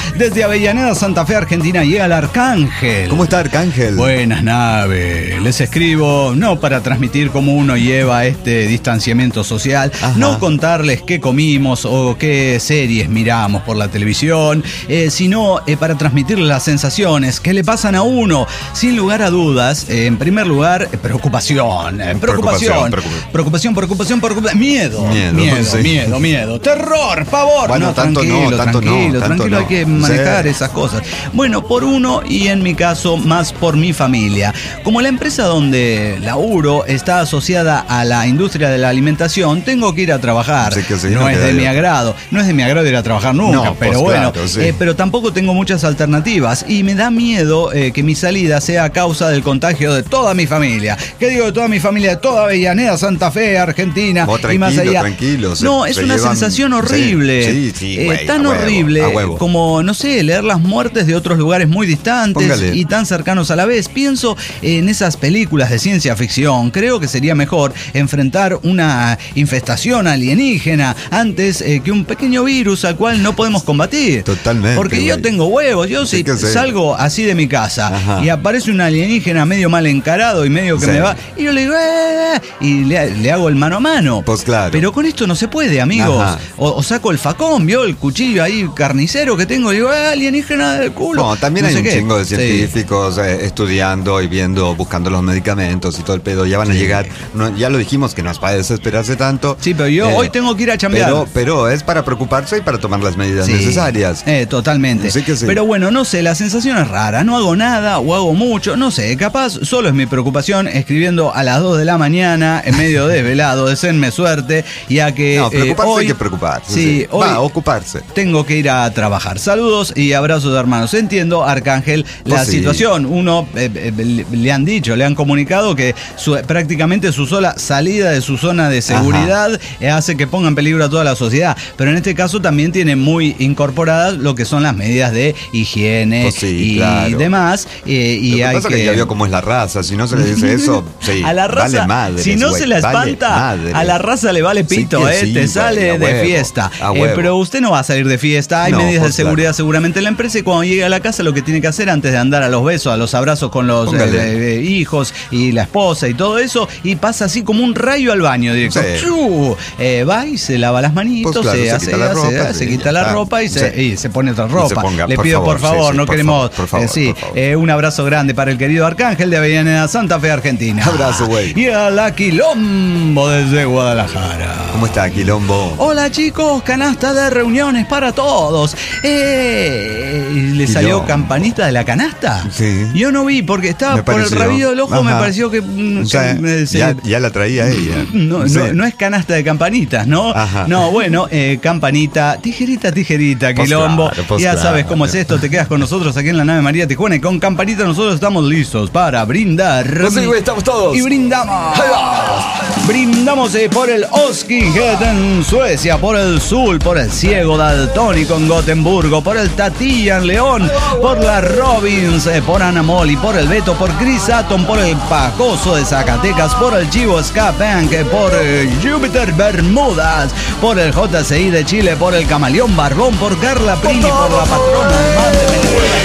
Desde Avellaneda, Santa Fe, Argentina, llega el Arcángel. ¿Cómo está, Arcángel? Buenas, nave. Les escribo no para transmitir cómo uno lleva este distanciamiento social, Ajá. no contarles qué comimos o qué series miramos por la televisión, eh, sino eh, para transmitirles las sensaciones que le pasan a uno. Sin lugar a dudas, eh, en primer lugar, eh, preocupación, eh, preocupación, preocupación, preocupación, preocupación, preocupación, miedo, miedo, miedo, sí. miedo, miedo, terror, pavor. Bueno, no, tanto tranquilo, no, tanto tranquilo, no, tranquilo, no. hay que manejar sí. esas cosas. Bueno, por uno y en mi caso más por mi familia. Como la empresa donde laburo está asociada a la industria de la alimentación, tengo que ir a trabajar. Sí, sí, no, no es de yo. mi agrado, no es de mi agrado ir a trabajar nunca, no, pero pues bueno, claro, sí. eh, pero tampoco tengo muchas alternativas y me da miedo eh, que mi salida sea a causa del contagio de toda mi familia. ¿Qué digo de toda mi familia? De toda Avellaneda, Santa Fe, Argentina oh, y más allá. Tranquilo, se, no, es se una llevan... sensación horrible. Sí, sí, sí, eh, güey, tan a huevo, horrible a huevo. como, no sé, leer las muertes de otros lugares muy distantes Póngale. y tan cercanos a la vez. Pienso en esas películas de ciencia ficción. Creo que sería mejor enfrentar una infestación alienígena antes eh, que un pequeño virus al cual no podemos combatir. Totalmente. Porque güey. yo tengo huevos. Yo sí si salgo así de mi casa Ajá. y aparece un alienígena medio mal encarado y medio que sí. me va, y yo le digo, ¡eh! y le, le hago el mano a mano. Pues claro. Pero con esto no se puede, amigos. O, o saco el facón, vio el cuchillo ahí carnicero que tengo y digo, ¡eh! Alienígena del culo. No, también no hay sé un qué. chingo de científicos sí. eh, estudiando y viendo, buscando los medicamentos y todo el pedo. Ya van a sí. llegar. No, ya lo dijimos que no es para desesperarse tanto. Sí, pero yo eh, hoy tengo que ir a chambear. Pero, pero es para preocuparse y para tomar las medidas sí. necesarias. Eh, totalmente. Sí que sí. Pero bueno, no sé, la sensación es rara. No hago nada o hago mucho, no sé. Capaz solo es mi preocupación escribiendo a las dos de la mañana en medio desvelado. Deseenme suerte, ya que no, preocuparse eh, hoy, hay que preocuparse. Sí, sí. hoy Va, ocuparse. Tengo que ir a trabajar. Saludos y abrazos de hermanos. Entiendo, Arcángel, la pues sí. situación. Uno eh, eh, le han dicho, le han comunicado que su, prácticamente su sola salida de su zona de seguridad eh, hace que ponga en peligro a toda la sociedad. Pero en este caso también tiene muy incorporadas lo que son las medidas de higiene pues sí, y claro. demás. Eh, y lo que hay pasa que... que ya vio cómo es la raza. Si no se le dice eso, sí, a la raza, vale madres, si no wey, se la espanta, vale a la raza le vale pito, sí eh, sí, te wey, sale de huevo, fiesta. Eh, pero usted no va a salir de fiesta, hay no, medidas pues de seguridad claro. seguramente en la empresa y cuando llegue a la casa lo que tiene que hacer antes de andar a los besos, a los abrazos con los eh, eh, hijos y la esposa y todo eso, y pasa así como un rayo al baño directo. Sí. Eh, va y se lava las manitos, pues claro, se, se hace, quita la ropa, se, sí, se, quita la ropa y, se, sí. y se pone otra ropa. Ponga, Le pido por favor, por favor sí, no por queremos. Favor, por favor, eh, sí, por favor. Eh, un abrazo grande para el querido Arcángel de Avellaneda, Santa Fe, Argentina. Abrazo, güey. Y a la Quilombo desde Guadalajara. ¿Cómo está, Quilombo? Hola, chicos, canasta de reuniones para todos. Eh, ¿Le salió Quilombo. Campanita de la canasta? Sí. Yo no vi porque estaba me por pareció. El rabillo del ojo, Ajá. me pareció que. O sea, me, se, ya, ya la traía ella. No, sí. no, no es canasta de campanitas, ¿no? Ajá. No, bueno, eh, campanita, tijerita, tijerita, pues Quilombo. Claro, pues ya claro. sabes cómo es esto, te quedas con nosotros aquí en la nave María Tijuana y con campanita nosotros estamos listos para brindar. Pues sí, güey, estamos todos. Y brindamos. Brindamos eh, por el Oskiget en Suecia, por el Sul, por el Ciego Daltónico en Gotemburgo, por el Tatilla en León, por la Robbins, eh, por Anamoli, por el Beto, por Chris Atom, por el Pacoso de Zacatecas, por el Chivo Ska Bank, eh, por eh, Júpiter Bermudas, por el J C I de Chile, por el Camaleón Barbón, por Carla Prini, por la patrona Almán de Venezuela.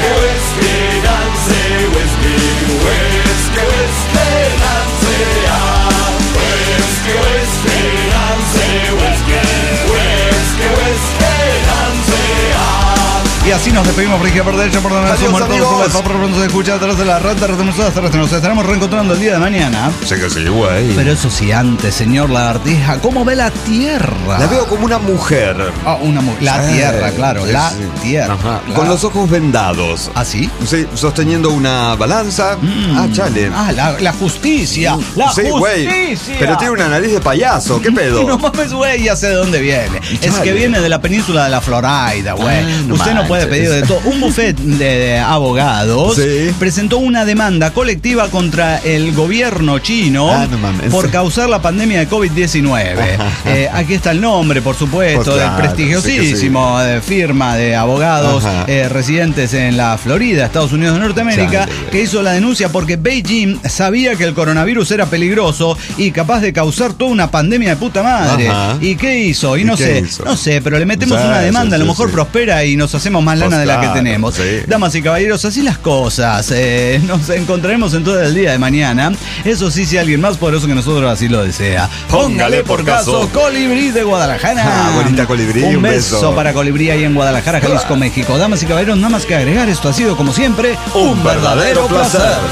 Y así nos despedimos, Brigia, por derecha, por donde somos muertos, por pronto se escucha atrás de la rata, nos estaremos reencontrando el día de mañana. Sé que sí, güey. Pero eso sí, antes, señor Lagartija, ¿cómo ve la Tierra? La veo como una mujer. Ah, una mujer. La sí, Tierra, claro, sí, la sí. Tierra. Ajá. Claro. Con los ojos vendados. ¿Ah, sí? Sí, sosteniendo una balanza. Mm. Ah, chale. Ah, la, la justicia. La sí, justicia. Güey. Pero tiene una nariz de payaso, ¿qué pedo? No mames, güey, ya sé de dónde viene. Chale. Es que viene de la península de la Florida, güey. Ah, no Usted no puede pedir de todo. Un bufet de abogados sí. presentó una demanda colectiva contra el gobierno chino ah, no mames. por causar la pandemia de COVID diecinueve. Eh, aquí está el nombre, por supuesto, pues claro, del prestigiosísimo sí sí. firma de abogados eh, residentes en la Florida, Estados Unidos de Norteamérica, Chale, que hizo la denuncia porque Beijing sabía que el coronavirus era peligroso y capaz de causar toda una pandemia de puta madre. Ajá. ¿Y qué hizo? Y no ¿Y sé, hizo? no sé, pero le metemos sí, una demanda, sí, a lo mejor sí. prospera y nos hacemos más más lana Pues de la claro, que tenemos. sí. Damas y caballeros, así las cosas. Eh, nos encontraremos entonces el día de mañana. Eso sí, si alguien más poderoso que nosotros así lo desea. Póngale por caso, Colibrí de Guadalajara. Ah, bonita Colibrí, un, un beso, beso. para Colibrí ahí en Guadalajara, Jalisco, México. Damas y caballeros, nada más que agregar, esto ha sido como siempre un, un verdadero placer. placer.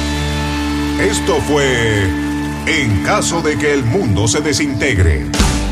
Esto fue En caso de que el mundo se desintegre.